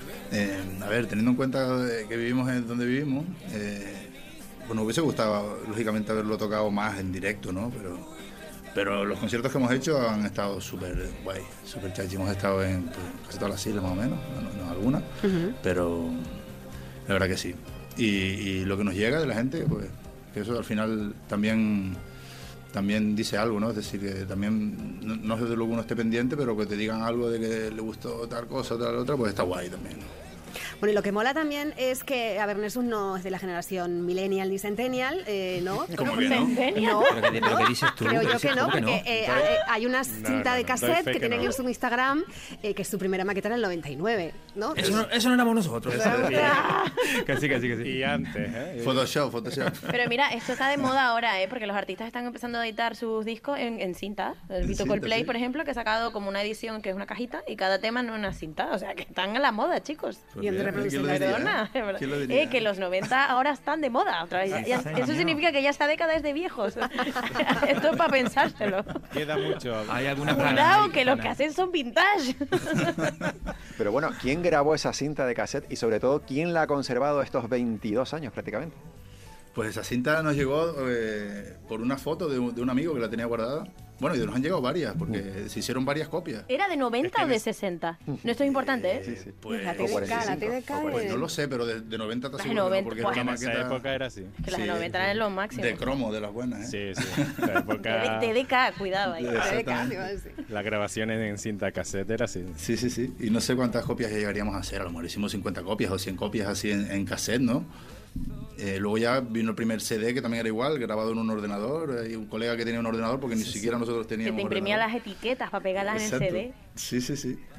A ver, teniendo en cuenta que vivimos en donde vivimos, bueno, hubiese gustado, lógicamente, haberlo tocado más en directo, ¿no? Pero los conciertos que hemos hecho han estado súper guay, súper chachi. Hemos estado en pues, casi todas las islas, más o menos, no algunas, pero la verdad que sí. Y lo que nos llega de la gente, pues, que eso al final también dice algo, ¿no? Es decir, que también, no es desde luego uno esté pendiente, pero que te digan algo de que le gustó tal cosa o tal otra, pues está guay también, ¿no? Bueno, y lo que mola también es que Bernesus no es de la generación millennial ni centennial, ¿no? ¿Cómo que no? No, ¿Pero qué dices tú? creo ¿Qué yo dices que tú? no, ¿Que no? porque hay una cinta de cassette que tienen en su Instagram, que es su primera maqueta en el 99, ¿no? Eso no éramos nosotros. Que sí. Y antes, ¿eh? Photoshop. Pero mira, esto está de moda ahora, porque los artistas están empezando a editar sus discos en cinta. El Vito cinta, Coldplay, sí. por ejemplo, que ha sacado como una edición que es una cajita y cada tema en una cinta. O sea, que están a la moda, chicos. Pues Y en mira, reproducción ¿quién lo diría? Perdona, de verdad. ¿Quién lo diría? Que los 90 ahora están de moda otra vez. Eso significa que ya esta década es de viejos. Esto es para pensárselo. Queda mucho. Hay algunas Cuidado, que lo que hacen son vintage. Pero bueno, ¿quién grabó esa cinta de cassette y sobre todo quién la ha conservado estos 22 años prácticamente? Pues esa cinta nos llegó por una foto de un amigo que la tenía guardada. Bueno, y nos han llegado varias, porque se hicieron varias copias. ¿Era de 90 o de 60? No, esto es importante, ¿eh? Sí. Pues, La TDK pues no lo sé, pero de 90 te Las aseguro que no, 90, porque pues, era En una esa maqueta época era así. Que las de Sí, 90 eran los máximos. de cromo, de las buenas, ¿eh? Sí. La época, TDK, cuidado ahí. la grabación en cinta cassette era así. Sí. Y no sé cuántas copias llegaríamos a hacer. A lo mejor hicimos 50 copias o 100 copias así en cassette, ¿no? Luego ya vino el primer CD, que también era igual, grabado en un ordenador. Hay un colega que tenía un ordenador porque ni siquiera nosotros Que teníamos te imprimía ordenador. las etiquetas para pegarlas Exacto. en el CD. Sí.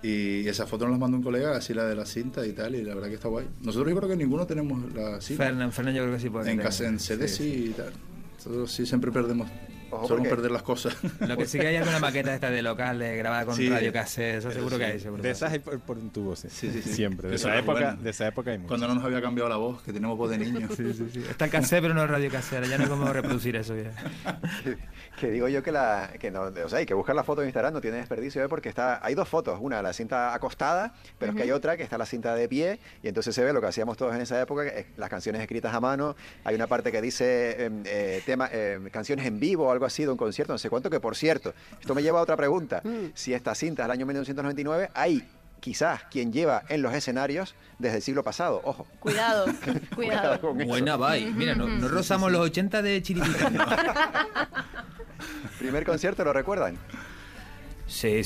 Y esa foto nos las mandó un colega, así la de la cinta y tal, y la verdad que está guay. Nosotros yo creo que ninguno tenemos la cinta. Fernan yo creo que sí puede. En CD sí y tal. Nosotros sí siempre perdemos. Solemos perder las cosas. Lo que sí que hay alguna maqueta esta de local grabada con radio cassette, eso seguro que hay. Seguro. De esas hay por un tubo, sí. Sí. Siempre. De esa época hay mucho. Cuando no nos había cambiado la voz, que tenemos voz de niño. Sí. Está el cassette, pero no es radio casera. Ya no hay cómo reproducir eso ya. Que digo yo que hay que buscar la foto en Instagram, no tiene desperdicio, porque hay dos fotos, una la cinta acostada, pero es que hay otra que está la cinta de pie, y entonces se ve lo que hacíamos todos en esa época, las canciones escritas a mano. Hay una parte que dice canciones en vivo o algo así de un concierto, no sé cuánto, que por cierto, esto me lleva a otra pregunta. Si esta cinta es del año 1999, hay quizás quien lleva en los escenarios desde el siglo pasado, ojo. Cuidado. Con eso. Buena, bye. Mira, no rozamos los 80 de Chiriquita. ¿Primer concierto lo recuerdan? Sí.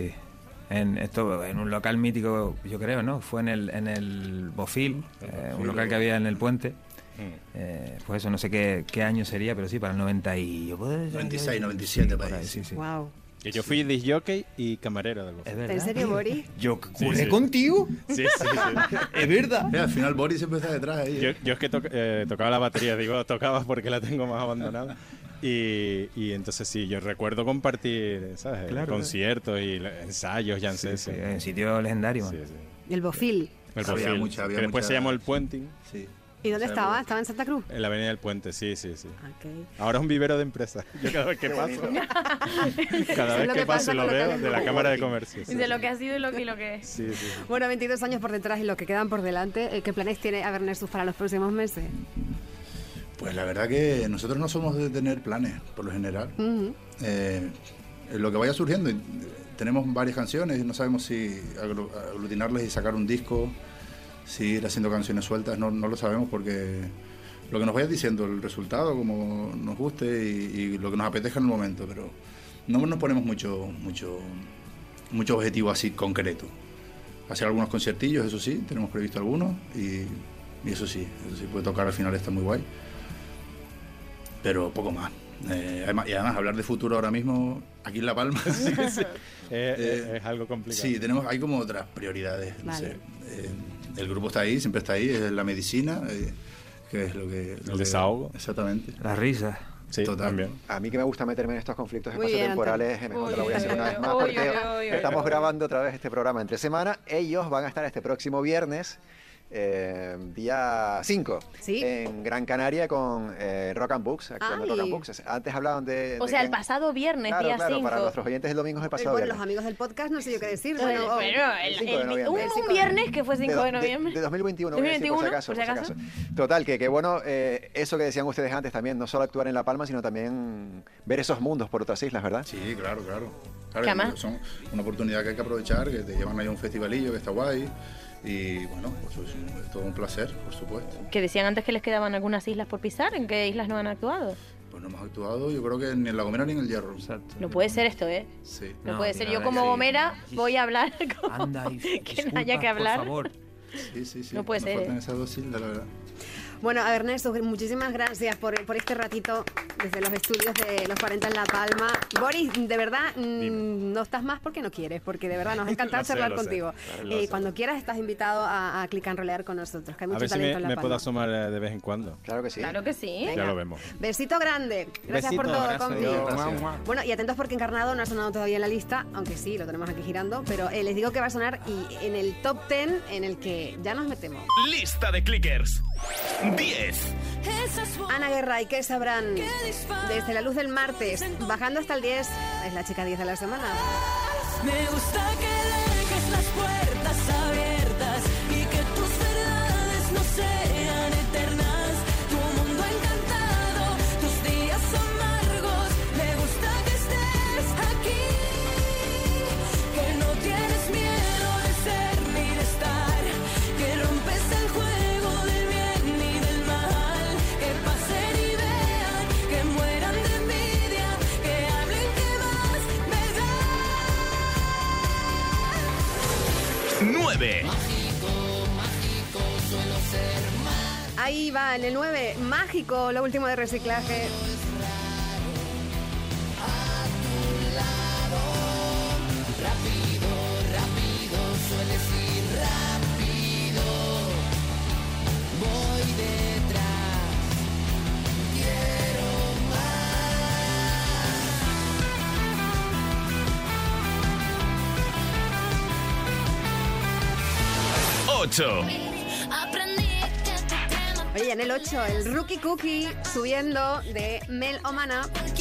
En un local mítico, yo creo, ¿no? Fue en el Bofil, un local que había en el Puente. Pues eso, no sé qué año sería, pero sí, para el 96, 97, para ahí. Sí. Wow. Que yo fui disc jockey y camarero del Bofil. ¿Es verdad? ¿En serio, Boris? ¿Yo curré contigo? Sí. Es verdad. Al final Boris siempre está detrás ahí. Yo es que tocaba la batería, digo, tocaba porque la tengo más abandonada. Y entonces sí, yo recuerdo compartir, ¿sabes? Claro, conciertos y ensayos, jam sessions. En sitio legendario. Sí. El Bofil. El Había Bofil, mucha- que después se llamó el Puenting. Sí. ¿Y dónde estaba? ¿Estaba en Santa Cruz? En la avenida del Puente, sí. Okay. Ahora es un vivero de empresas. Yo cada vez que paso, pasa lo con veo locales de la como Cámara de Working. Comercio. Sí. De lo que ha sido y lo que es. Sí. Bueno, 22 años por detrás y lo que quedan por delante. ¿Qué planes tiene Avernetsus para los próximos meses? Pues la verdad que nosotros no somos de tener planes, por lo general. Lo que vaya surgiendo, tenemos varias canciones, no sabemos si aglutinarlas y sacar un disco, si ir haciendo canciones sueltas, no lo sabemos, porque lo que nos vaya diciendo, el resultado, como nos guste y lo que nos apetezca en el momento, pero no nos ponemos mucho objetivo así concreto. Hacer algunos conciertillos, eso sí, tenemos previsto algunos, y eso sí puede tocar al final, está muy guay, pero poco más. Y además hablar de futuro ahora mismo aquí en La Palma Es algo complicado. Sí, hay como otras prioridades. No Vale. sé. El grupo está ahí, siempre está ahí, es la medicina, que es lo que... El desahogo. Exactamente. La risa. Sí, Total. también. A mí que me gusta meterme en estos conflictos Muy bien, espaciotemporales, mejor te lo voy a hacer una vez más, porque estamos grabando otra vez este programa entre semana. Ellos van a estar este próximo viernes, día 5, Sí. en Gran Canaria con Rock and Books, actuando en Rock and Books. Antes hablaban de... O sea, el pasado viernes, día 5. Claro, para nuestros oyentes el domingo es el pasado Bueno, viernes. los amigos del podcast no sé yo qué decir. Pero el 5 de noviembre. un viernes que fue 5 de noviembre. De 2021, voy a decir, por si acaso. Total, que bueno, eso que decían ustedes antes también, no solo actuar en La Palma, sino también ver esos mundos por otras islas, ¿verdad? Sí, claro. ¿Qué más? Son una oportunidad que hay que aprovechar, que te llevan ahí a un festivalillo que está guay. Y bueno, pues es todo un placer, por supuesto. Que decían antes que les quedaban algunas islas por pisar. ¿En qué islas no han actuado? Pues no hemos actuado, yo creo que ni en La Gomera ni en el Hierro. Exacto. No puede ser esto, ¿eh? Sí. No puede ser. la Yo verdad como que sí. Gomera voy a hablar como Anda, y que disculpas, no haya que hablar. Por favor. Sí. No puede Nos ser, faltan ¿eh? esas dos islas, la verdad. Bueno, a Ernesto, muchísimas gracias por este ratito desde los estudios de Los 40 en La Palma. Boris, de verdad, no estás más porque no quieres, porque de verdad nos ha encantado Lo sé, charlar lo sé. contigo. Claro, lo sé. Cuando quieras estás invitado a Click and Rollear con nosotros, que hay A mucho ver si talento en La me Palma. puedo asomar de vez en cuando. Claro que sí. Claro que sí. Venga. Ya lo vemos. Besito grande. Gracias Besito, por todo, abrazo, compi. gracias. Bueno, y atentos porque Encarnado no ha sonado todavía en la lista, aunque sí, lo tenemos aquí girando, pero les digo que va a sonar y en el top 10 en el que ya nos metemos. Lista de clickers. 10. Ana Guerra, ¿y qué sabrán? Desde la luz del martes, bajando hasta el 10, es la chica 10 de la semana. Me gusta que dejes las puertas abiertas y que tus verdades no sean eternas. Tu mundo encantado, tus días amargos. Me gusta que estés aquí, que no tienes miedo de ser ni de estar, que rompes el juego del bien y del mal. Que pasen y vean, que mueran de envidia, que hablen que más me da. 9. Ahí va, en el 9, Mágico, lo último de Reciclaje. 8. Oye, ya en el 8, el Rookie Cookie subiendo de Mel Omana.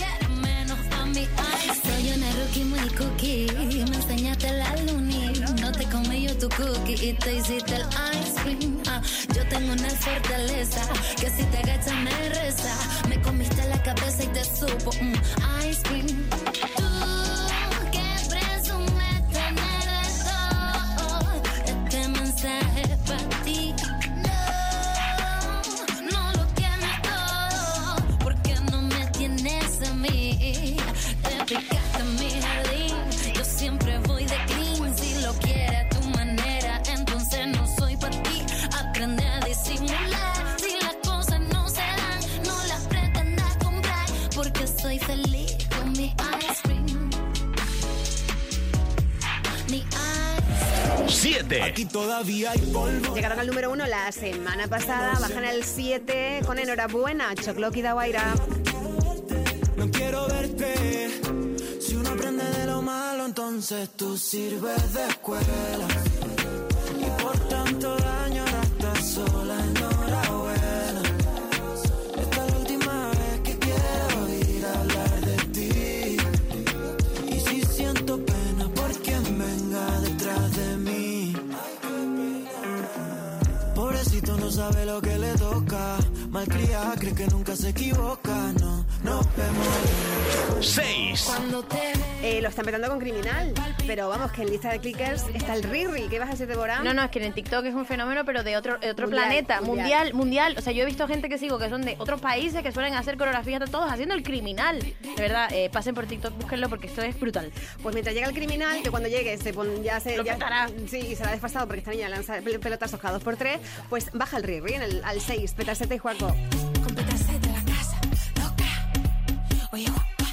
Soy una rookie muy cookie, me enseñaste la luni, no te comí yo tu cookie y te hiciste el ice cream. Yo tengo una fortaleza que si te agachas me reza, me comiste la cabeza y te supo ice cream. Tú que presumes tener de todo, este mensaje es para ti. No lo tienes todo, porque no me tienes a mí. Te picaste en mi jardín, yo siempre voy de clean. Si lo quieres a tu manera, entonces no soy para ti. Aprende a disimular, si las cosas no se dan, no las pretendas comprar, porque soy feliz con mi ice cream. Mi ice cream. 7. Aquí todavía hay polvo. Llegaron al número 1 la semana pasada, bajan al 7 con Enhorabuena, Chocloc y Dawaira. No quiero verte. Si uno aprende de lo malo, entonces tú sirves de escuela. Y por tanto daño no estás sola, enhorabuena. Esta es la última vez que quiero oír hablar de ti. Y si siento pena por quien venga detrás de mí. Pobrecito no sabe lo que le toca. Malcriada cree que nunca se equivoca. No, nos vemos. 6. Lo están petando con Criminal, pero vamos, que en lista de clickers está el Riri. ¿Qué vas a decir, Deborah? No, es que en TikTok es un fenómeno, pero de otro planeta, mundial. O sea, yo he visto gente que sigo que son de otros países que suelen hacer coreografías, todos haciendo el Criminal. De verdad, pasen por TikTok, búsquenlo porque esto es brutal. Pues mientras llega el Criminal, que cuando llegue Lo petará. Sí, y será desfasado porque esta niña lanza pelotazos cada 2x3, pues baja el Riri al 6, Petaseta y Juaco. Con Petaseta en la casa, loca. Oye,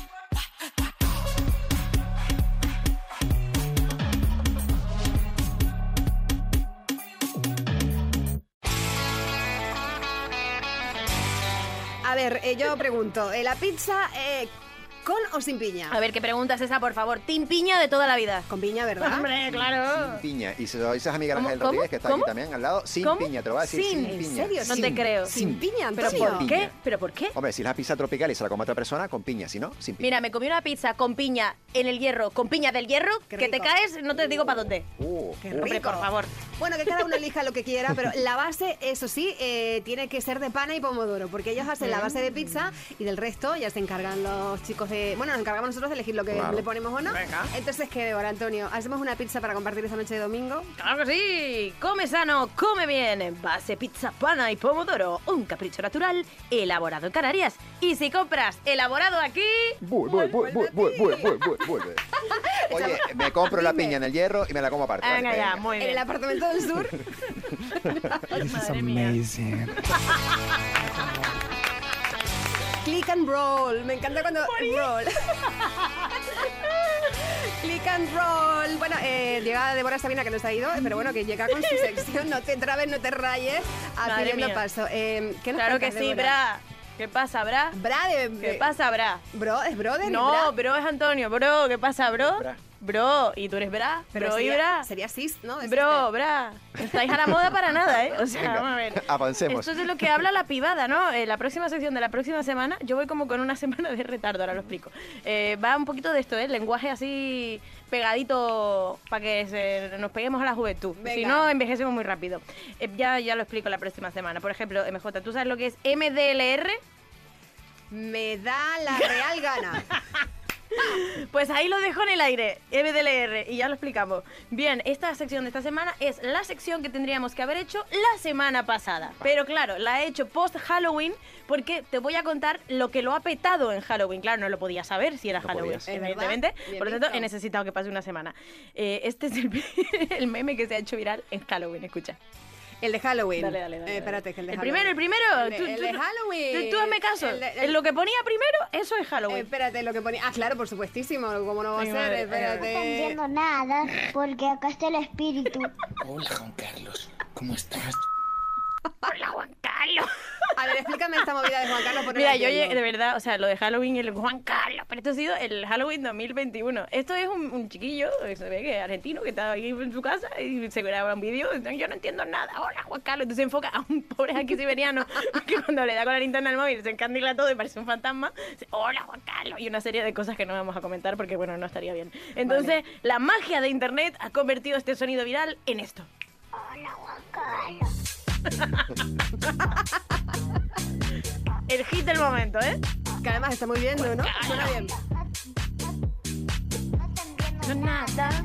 A ver, yo pregunto, ¿la pizza con o sin piña? A ver, ¿qué pregunta es esa, por favor? Team piña de toda la vida. Con piña, ¿verdad? Hombre, claro. Sin piña. Y se lo dices a Miguel Ángel ¿Cómo? Rodríguez, que está ¿Cómo? aquí también al lado. Sin ¿Cómo? piña, te lo voy a decir. Sin ¿En piña. serio? No te creo. Sin piña, ¿Pero Antonio. por qué? ¿Pero por qué? Hombre, si es la pizza tropical y se la come otra persona, con piña. Si no, sin piña. Mira, me comí una pizza con piña en el hierro, con piña del hierro, Qué que te rico. caes, no te digo para dónde. Qué Hombre, rico. por favor. Bueno, que cada uno elija lo que quiera, pero la base, eso sí, tiene que ser de pana y pomodoro, porque ellos hacen la base de pizza y del resto ya se encargan los chicos de... Bueno, nos encargamos nosotros de elegir lo que le ponemos o no. Venga. Entonces, ¿qué, Débora, Antonio? ¿Hacemos una pizza para compartir esta noche de domingo? ¡Claro que sí! Come sano, come bien. Base pizza, pana y pomodoro. Un capricho natural elaborado en Canarias. Y si compras elaborado aquí... Vuelve. Oye, me compro la piña en el hierro y me la como aparte. Venga Vale, ya, venga. muy En bien. el apartamento del sur. Madre mía. Click and roll. Me encanta cuando... Roll. Click and roll. Bueno, llega Débora Sabina, que no se ha ido, pero bueno, que llega con su sección. No te trabes, no te rayes. Madre Pidiendo mía. paso. ¿Qué nos Claro que cuentas, sí, Débora? Bra. ¿Qué pasa, Bra? Bra ¿Qué pasa, Bra? Bro, ¿es brother? No, Bro es Antonio. Bro, ¿qué pasa, Bro? Bra. Bro, ¿y tú eres Bra? Pero Bro y sería, Bra. sería cis, ¿no? De Bro, Bra. No estáis a la moda para nada, ¿eh? O sea, Venga, vamos a ver. avancemos. Esto es de lo que habla la pibada, ¿no? La próxima sección de la próxima semana, yo voy como con una semana de retardo, ahora lo explico. Va un poquito de esto, ¿eh? Lenguaje así pegadito para que nos peguemos a la juventud. Venga. Si no, envejecemos muy rápido. Ya lo explico la próxima semana. Por ejemplo, MJ, ¿tú sabes lo que es MDLR? Me da la real gana. Pues ahí lo dejo en el aire, MDLR, y ya lo explicamos. Bien, esta sección de esta semana es la sección que tendríamos que haber hecho la semana pasada. Pero claro, la he hecho post-Halloween porque te voy a contar lo que lo ha petado en Halloween. Claro, no lo podía saber si era No Halloween, podías. evidentemente. Bien Por lo tanto, visto. he necesitado que pase una semana. Este es el meme que se ha hecho viral en Halloween, escucha. El de Halloween. Dale. Espérate, que el de El Halloween. primero. El de Halloween. Tú hazme caso. En lo que ponía primero, eso es Halloween. Espérate, lo que ponía... Ah, claro, por supuestísimo. ¿Cómo no va a Mi ser? madre. No Espérate. entiendo nada, porque acá está el espíritu. Hola, Juan Carlos. ¿Cómo estás? Hola, Juan Carlos. A ver, explícame esta movida de Juan Carlos. Mira, yo de verdad, o sea, lo de Halloween y el Juan Carlos, pero esto ha sido el Halloween 2021. Esto es un chiquillo, se ve que es argentino, que está ahí en su casa y se graba un vídeo. Yo no entiendo nada. Hola, Juan Carlos. Entonces se enfoca a un pobre aquí siberiano que cuando le da con la linterna al móvil se encandila todo y parece un fantasma. Dice, hola, Juan Carlos. Y una serie de cosas que no vamos a comentar porque, bueno, no estaría bien. Entonces, la magia de internet ha convertido este sonido viral en esto. Hola, Juan Carlos. El hit del momento, ¿eh? Que además está muy bien, ¿no? Suena bien. No nada.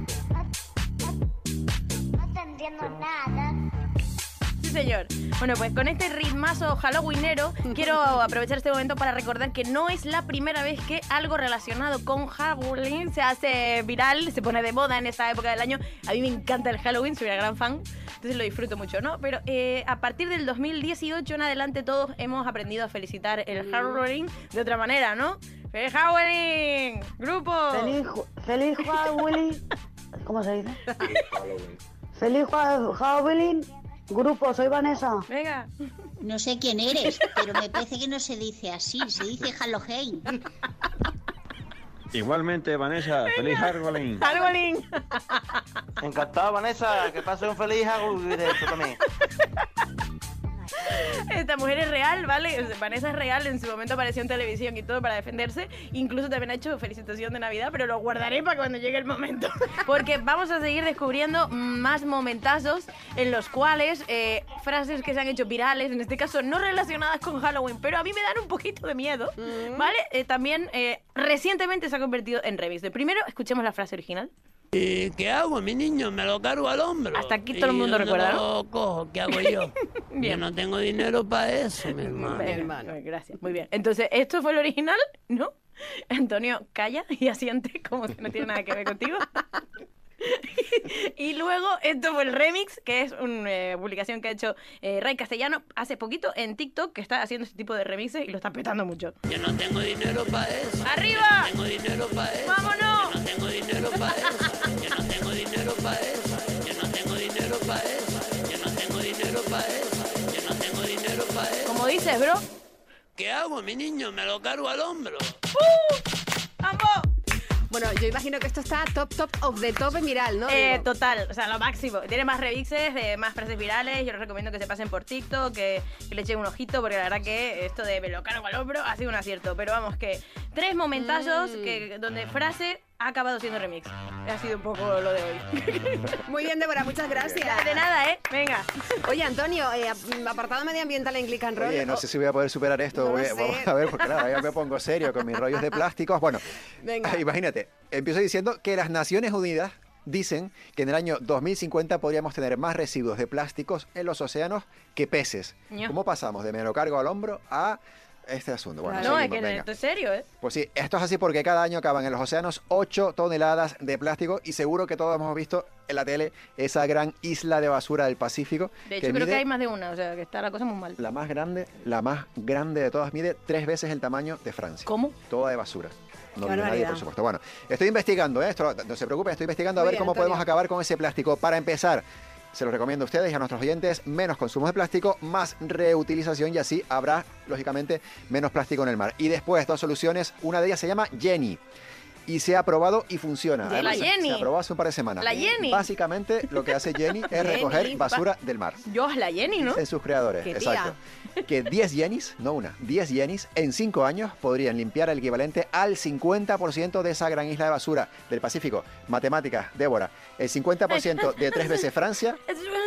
No te entiendo nada. Sí, señor. Bueno, pues con este ritmazo halloweenero quiero aprovechar este momento para recordar que no es la primera vez que algo relacionado con Halloween se hace viral, se pone de moda en esta época del año. A mí me encanta el Halloween, soy una gran fan, entonces lo disfruto mucho, ¿no? Pero a partir del 2018 en adelante todos hemos aprendido a felicitar el Halloween de otra manera, ¿no? ¡Feliz Halloween! ¡Grupo! ¡Feliz Halloween! ¿Cómo se dice? ¡Feliz Halloween! Grupo, soy Vanessa. Venga. No sé quién eres, pero me parece que no se dice así, se dice Halloween. Igualmente, Vanessa, feliz Halloween. Halloween. Encantado, Vanessa, que pase un feliz Halloween de esto también. Esta mujer es real, ¿vale? Vanessa es real, en su momento apareció en televisión y todo para defenderse. Incluso también ha hecho felicitación de Navidad, pero lo guardaré para cuando llegue el momento. Porque vamos a seguir descubriendo más momentazos en los cuales frases que se han hecho virales, en este caso no relacionadas con Halloween, pero a mí me dan un poquito de miedo, ¿vale? También recientemente se ha convertido en remix. Primero, escuchemos la frase original. ¿Qué hago, mi niño? Me lo cargo al hombro. Hasta aquí todo el mundo recuerda, ¿no? Lo cojo, ¿qué hago yo? Yo no tengo dinero para eso, mi hermano. Gracias, muy bien. Entonces, ¿esto fue el original? ¿No? Antonio, calla y asiente como que no tiene nada que ver contigo. Y luego esto fue el remix, que es una publicación que ha hecho Ray Castellano hace poquito en TikTok, que está haciendo este tipo de remixes y lo está petando mucho. Yo no tengo dinero para eso. ¡Arriba! Yo no tengo dinero para eso. ¡Vámonos! Yo no tengo dinero para eso. Yo no tengo dinero para eso. Yo no tengo dinero para eso. Yo no tengo dinero para eso. Yo no tengo dinero para eso. ¿Cómo dices, bro? ¿Qué hago, mi niño? Me lo cargo al hombro. ¡Vamos! Bueno, yo imagino que esto está top of the top viral, ¿no? Total, o sea, lo máximo. Tiene más remixes, más frases virales. Yo les recomiendo que se pasen por TikTok, que le echen un ojito, porque la verdad que esto de me lo cargo al hombro ha sido un acierto. Pero vamos, que 3 momentazos donde frase ha acabado siendo remix. Ha sido un poco lo de hoy. Muy bien, Débora, muchas gracias. De nada, ¿eh? Venga. Oye, Antonio, apartado medioambiental en Click and Roll. Oye, no sé si voy a poder superar esto. No Vamos a ver, porque claro, ya me pongo serio con mis rollos de plásticos. Bueno, venga. Imagínate, empiezo diciendo que las Naciones Unidas dicen que en el año 2050 podríamos tener más residuos de plásticos en los océanos que peces. ¿Cómo pasamos de me lo cargo al hombro a este asunto? Bueno, no, es que esto es serio, ¿eh? Pues sí, esto es así porque cada año acaban en los océanos 8 toneladas de plástico y seguro que todos hemos visto en la tele esa gran isla de basura del Pacífico. De hecho, creo que hay más de una, o sea, que está la cosa muy mal. La más grande de todas mide 3 veces el tamaño de Francia. ¿Cómo? Toda de basura. No vive nadie, por supuesto. Bueno, estoy investigando, esto no se preocupen, estoy investigando a ver cómo podemos acabar con ese plástico. Para empezar, se los recomiendo a ustedes y a nuestros oyentes, menos consumo de plástico, más reutilización y así habrá, lógicamente, menos plástico en el mar. Y después, 2 soluciones, una de ellas se llama Jenny. Y se ha probado y funciona. La Jenny. Se aprobó hace un par de semanas. La Jenny. Básicamente lo que hace Jenny es recoger basura del mar. Yo, la Jenny, ¿no? En sus creadores, Qué exacto. Que 10 yenis, no una, 10 yenis en 5 años podrían limpiar el equivalente al 50% de esa gran isla de basura del Pacífico. Matemáticas, Débora. El 50% de 3 veces Francia.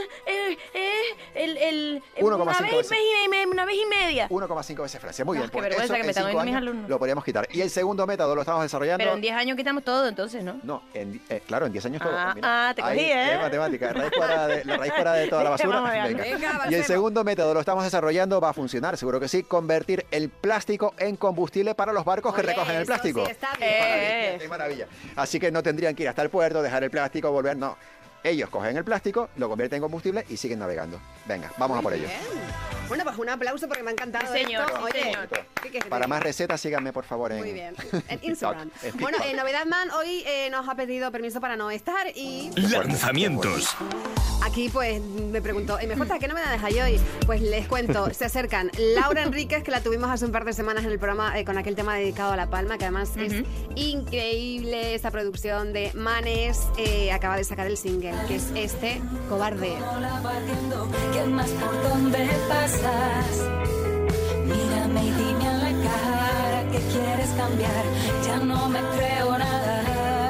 1,5 veces. Una vez y media. 1,5 veces Francia. Muy bien. Qué vergüenza que me están oyendo mis alumnos. Lo podríamos quitar. Y el segundo método lo estamos desarrollando. Pero en 10 años quitamos todo, entonces, ¿no? No, claro, en 10 años todo. Te cogí, ¿eh? Matemática, la raíz cuadrada de toda la basura. Venga. Y el segundo método lo estamos desarrollando, va a funcionar, seguro que sí, convertir el plástico en combustible para los barcos que recogen el plástico. Sí, está bien. Qué maravilla. Así que no tendrían que ir hasta el puerto, dejar el plástico, volver, no. Ellos cogen el plástico, lo convierten en combustible y siguen navegando. Venga, vamos a por ello. Bueno, pues un aplauso porque me ha encantado Sí, señor, esto. sí, Oye, señor. ¿qué quieres Para decir? más recetas, síganme por favor en... Muy bien, en Instagram. TikTok, en Bueno, TikTok. Novedad Man hoy nos ha pedido permiso para no estar y... Lanzamientos. Aquí pues me preguntó, MJ, ¿qué novedades hay hoy? Pues les cuento, se acercan Laura Enríquez, que la tuvimos hace un par de semanas en el programa con aquel tema dedicado a La Palma, que además es increíble esta producción de Manes, acaba de sacar el single, que es este, Cobarde. ¿Quién más por dónde pasas? Mírame y dime a la cara que quieres cambiar. Ya no me creo nada.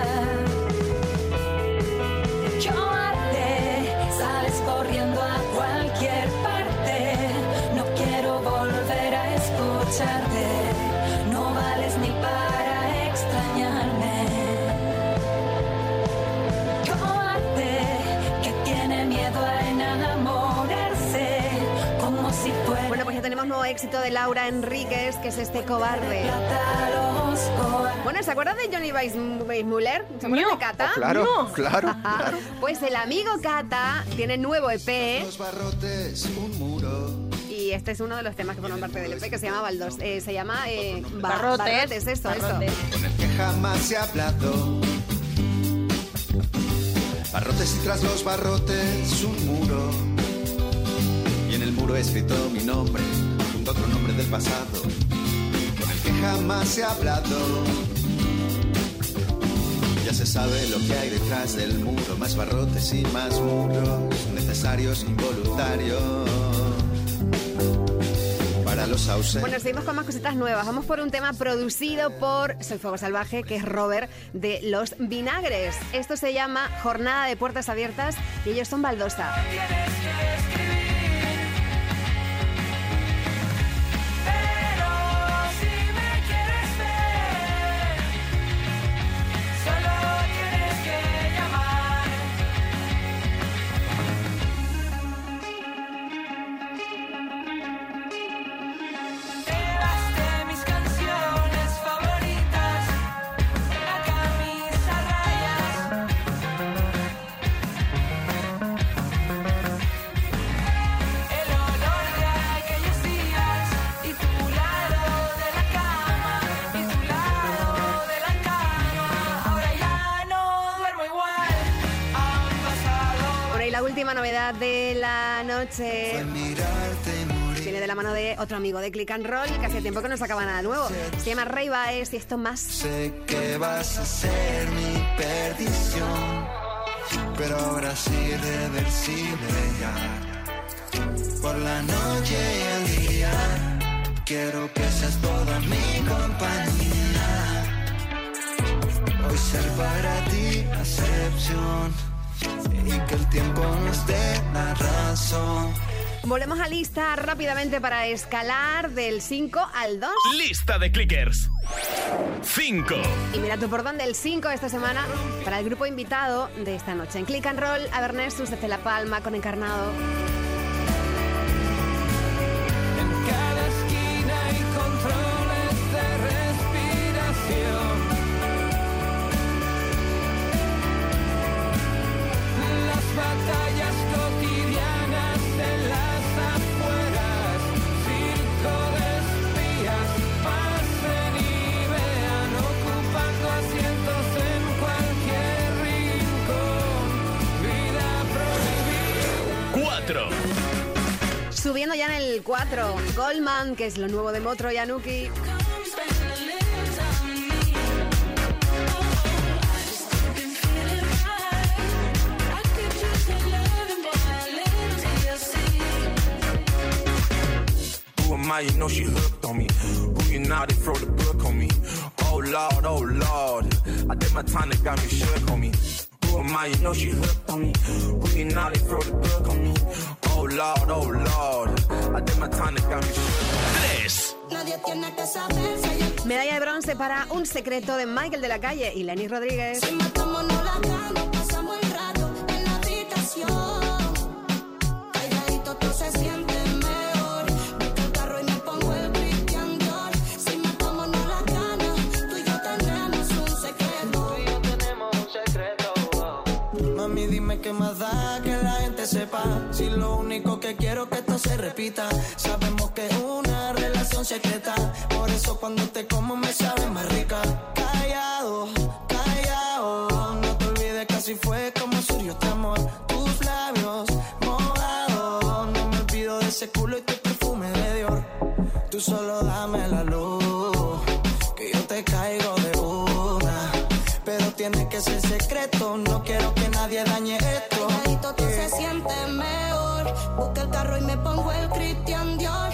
Cobarde, sales corriendo a cualquier parte. No quiero volver a escucharte. No vales ni para extrañarme. Cobarde, que tiene miedo a enamorarse, como si fuera... Bueno, pues ya tenemos nuevo éxito de Laura Enríquez, que es este Cobarde. Bueno, ¿se acuerdan de Johnny Weissmuller? ¿Se acuerdan de Cata? Oh, claro, claro, claro. Pues el amigo Cata tiene nuevo EP. Los barrotes, un muro. Y este es uno de los temas que forman parte del EP, que se llama Baldos. Se llama Barrotes. Barrotes, eso. Con el que jamás se ha hablado. Barrotes y tras los barrotes un muro. Y en el muro he escrito mi nombre, junto a otro nombre del pasado, con el que jamás se ha hablado. Ya se sabe lo que hay detrás del muro, más barrotes y más muros, necesarios, involuntarios. Para los ausentes. Bueno, seguimos con más cositas nuevas. Vamos por un tema producido por Soy Fuego Salvaje, que es Robert de Los Vinagres. Esto se llama Jornada de Puertas Abiertas y ellos son Baldosa. Última novedad de la noche viene de la mano de otro amigo de Click and Roll, que hacía tiempo que no sacaba nada nuevo. Se llama Rey Baez y esto más. Sé que vas a ser mi perdición, pero ahora sí irreversible ya. Por la noche y el día quiero que seas toda mi compañía. Hoy ser para ti la excepción. Y que el tiempo nos dé la razón. Volvemos a lista rápidamente para escalar del 5 al 2. Lista de clickers. 5. Y mira tú por dónde el 5 esta semana para el grupo invitado de esta noche. En Click and Roll, Abernestus desde La Palma con Encarnado. En cada esquina hay controles de respiración. Batallas cotidianas en las afueras, circo de espías, pasen y vean, ocupando asientos en cualquier rincón, vida prohibida. 4. Subiendo ya en el 4, Goldman, que es lo nuevo de Motro y Anuki. You know she hooked on me. Who you now, they throw the book on me. Oh Lord, I did my time, they got me shook on me. Who am I, you know she hooked on me. Who you now, they throw the book on me. Oh Lord, I did my time, they got me shook on me. 3. Medalla de bronce para Un secreto de Michael de la Calle y Lenny Rodríguez. Si matamos no la gano, pasamos el rato en la habitación. Calladito todo se siente mejor. Busco el carro y me pongo el Christian Dior. Si matamos no la gano, tú y yo tenemos un secreto. Mami, dime dime qué más da que la gente sepa. Si lo único que quiero es que esto se repita. Sabemos que es una relación secreta, por eso cuando te como me sabe más rica. Callado, callado, no te olvides que así fue como surgió este amor. Tus labios mojados, no me olvido de ese culo y tu perfume de Dior. Tú solo dame la luz, que yo te caigo de una. Pero tiene que ser secreto, no quiero que nadie dañe esto. Calladito tú se siente mejor. Busca el carro y me pongo el Christian Dior.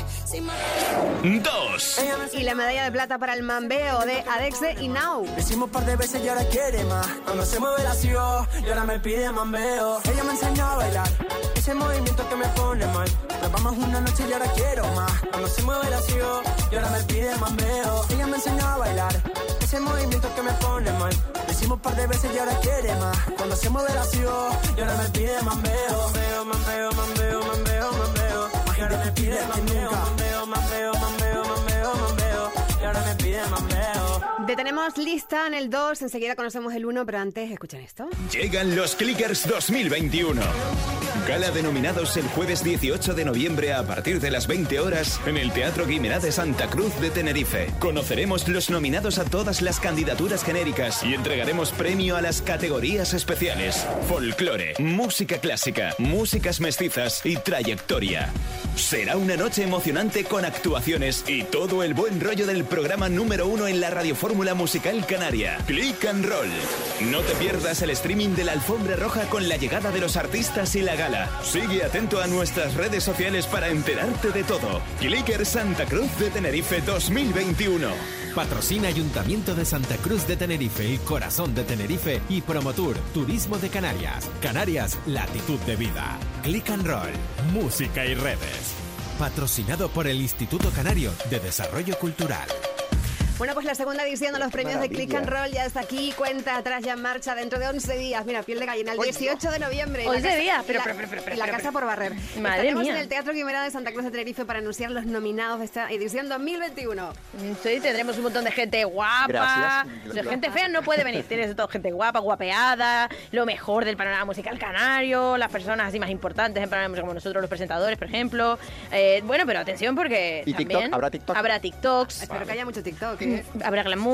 2. Y la medalla de plata para el mambeo de Adexe y Now. Decimos un par de veces y ahora quiere más. Cuando se mueve la ciudad y ahora me pide mambeo. Ella me enseñó a bailar, ese movimiento que me pone mal. Nos vamos una noche y ahora quiero más. Cuando se mueve la ciudad y ahora me pide mambeo. Ella me enseñó a bailar, ese movimiento que me pone mal. Decimos un par de veces y ahora quiere más. Cuando se mueve la ciudad y ahora me pide mambeo. Mambeo, mambeo, mambeo, mambeo, mambeo. Y ahora me pide mambeo, mambeo, mambeo, mambeo, mambeo, mambeo. Y ahora me pide mambeo. Detenemos lista en el 2, enseguida conocemos el 1, pero antes, escuchen esto. Llegan los Clickers 2021. Gala de nominados el jueves 18 de noviembre a partir de las 20 horas en el Teatro Guimerá de Santa Cruz de Tenerife. Conoceremos los nominados a todas las candidaturas genéricas y entregaremos premio a las categorías especiales: folclore, música clásica, músicas mestizas y trayectoria. Será una noche emocionante con actuaciones y todo el buen rollo del programa número 1 en la radiofórmula musical canaria, Click and Roll. No te pierdas el streaming de la Alfombra Roja con la llegada de los artistas y la gala. Sigue atento a nuestras redes sociales para enterarte de todo. Clicker Santa Cruz de Tenerife 2021. Patrocina Ayuntamiento de Santa Cruz de Tenerife, el corazón de Tenerife y Promotur, Turismo de Canarias. Canarias, latitud de vida. Click and Roll, música y redes. Patrocinado por el Instituto Canario de Desarrollo Cultural. Bueno, pues la segunda edición de los premios Maravilla. de Click and Roll ya está aquí, cuenta atrás, ya en marcha dentro de 11 días. Mira, piel de gallina, el 18 de noviembre. 11 días, pero la casa por barrer. Madre Estaremos mía. en el Teatro Guimerá de Santa Cruz de Tenerife para anunciar los nominados de esta edición 2021. Sí, tendremos un montón de gente guapa. Gracias. La gente fea no puede venir. Tienes de todo gente guapa, guapeada, lo mejor del panorama musical canario, las personas así más importantes en panorama como nosotros, los presentadores, por ejemplo. Bueno, pero atención porque ¿Y también TikTok? ¿Habrá TikTok? habrá TikToks. Espero que haya mucho TikTok, ¿eh? Habrá glamours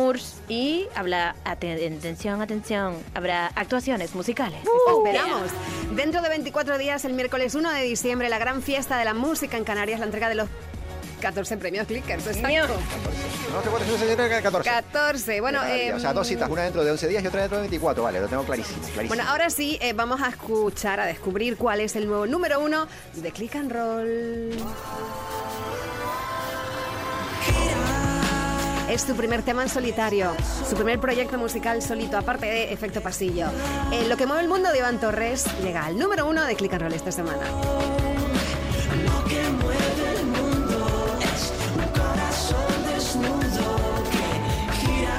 y habrá, atención, habrá actuaciones musicales. Esperamos. Dentro de 24 días, el miércoles 1 de diciembre, la gran fiesta de la música en Canarias, la entrega de los 14 premios Clickers. Exacto. No sé cuántos son, señora, 14. 14. Bueno, O sea, dos citas, una dentro de 11 días y otra dentro de 24. Vale, lo tengo clarísimo. bueno, ahora sí, vamos a escuchar, a descubrir cuál es el nuevo número 1 de Click and Roll. Es su primer tema en solitario, su primer proyecto musical solito, aparte de Efecto Pasillo. Lo que mueve el mundo de Iván Torres llega al número 1 de Click and Roll esta semana. Lo que mueve el mundo es un corazón desnudo que gira.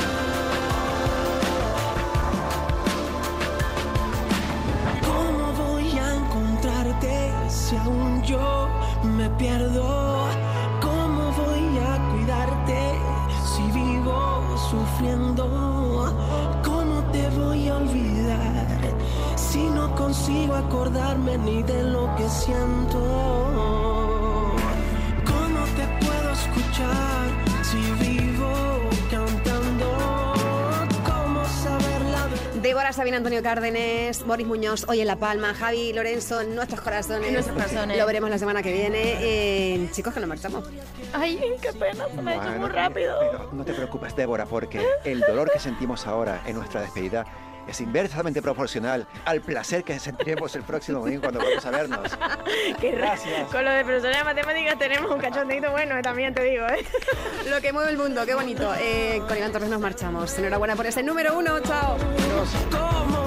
¿Cómo voy a encontrarte si aún yo me pierdo? ¿Cómo voy a cuidarte si vivo sufriendo? ¿Cómo te voy a olvidar si no consigo acordarme ni de lo que siento? ¿Cómo te puedo escuchar si vivo cantando? ¿Cómo saber la verdad? Débora, Sabina, Antonio Cárdenes, Boris Muñoz, hoy en La Palma, Javi Lorenzo, en nuestros corazones. En nuestros corazones. Lo veremos la semana que viene. Chicos, que nos marchamos. Ay, qué pena, se me ha hecho muy rápido. Pero no te preocupes, Débora, porque el dolor que sentimos ahora en nuestra despedida es inversamente proporcional al placer que sentiremos el próximo domingo cuando vamos a vernos. Qué Gracias. Con lo de profesora de matemáticas tenemos un cachondeito bueno, también te digo, ¿eh? Lo que mueve el mundo, qué bonito. Con Iván Torres nos marchamos. Enhorabuena por ese número 1, chao. ¿Cómo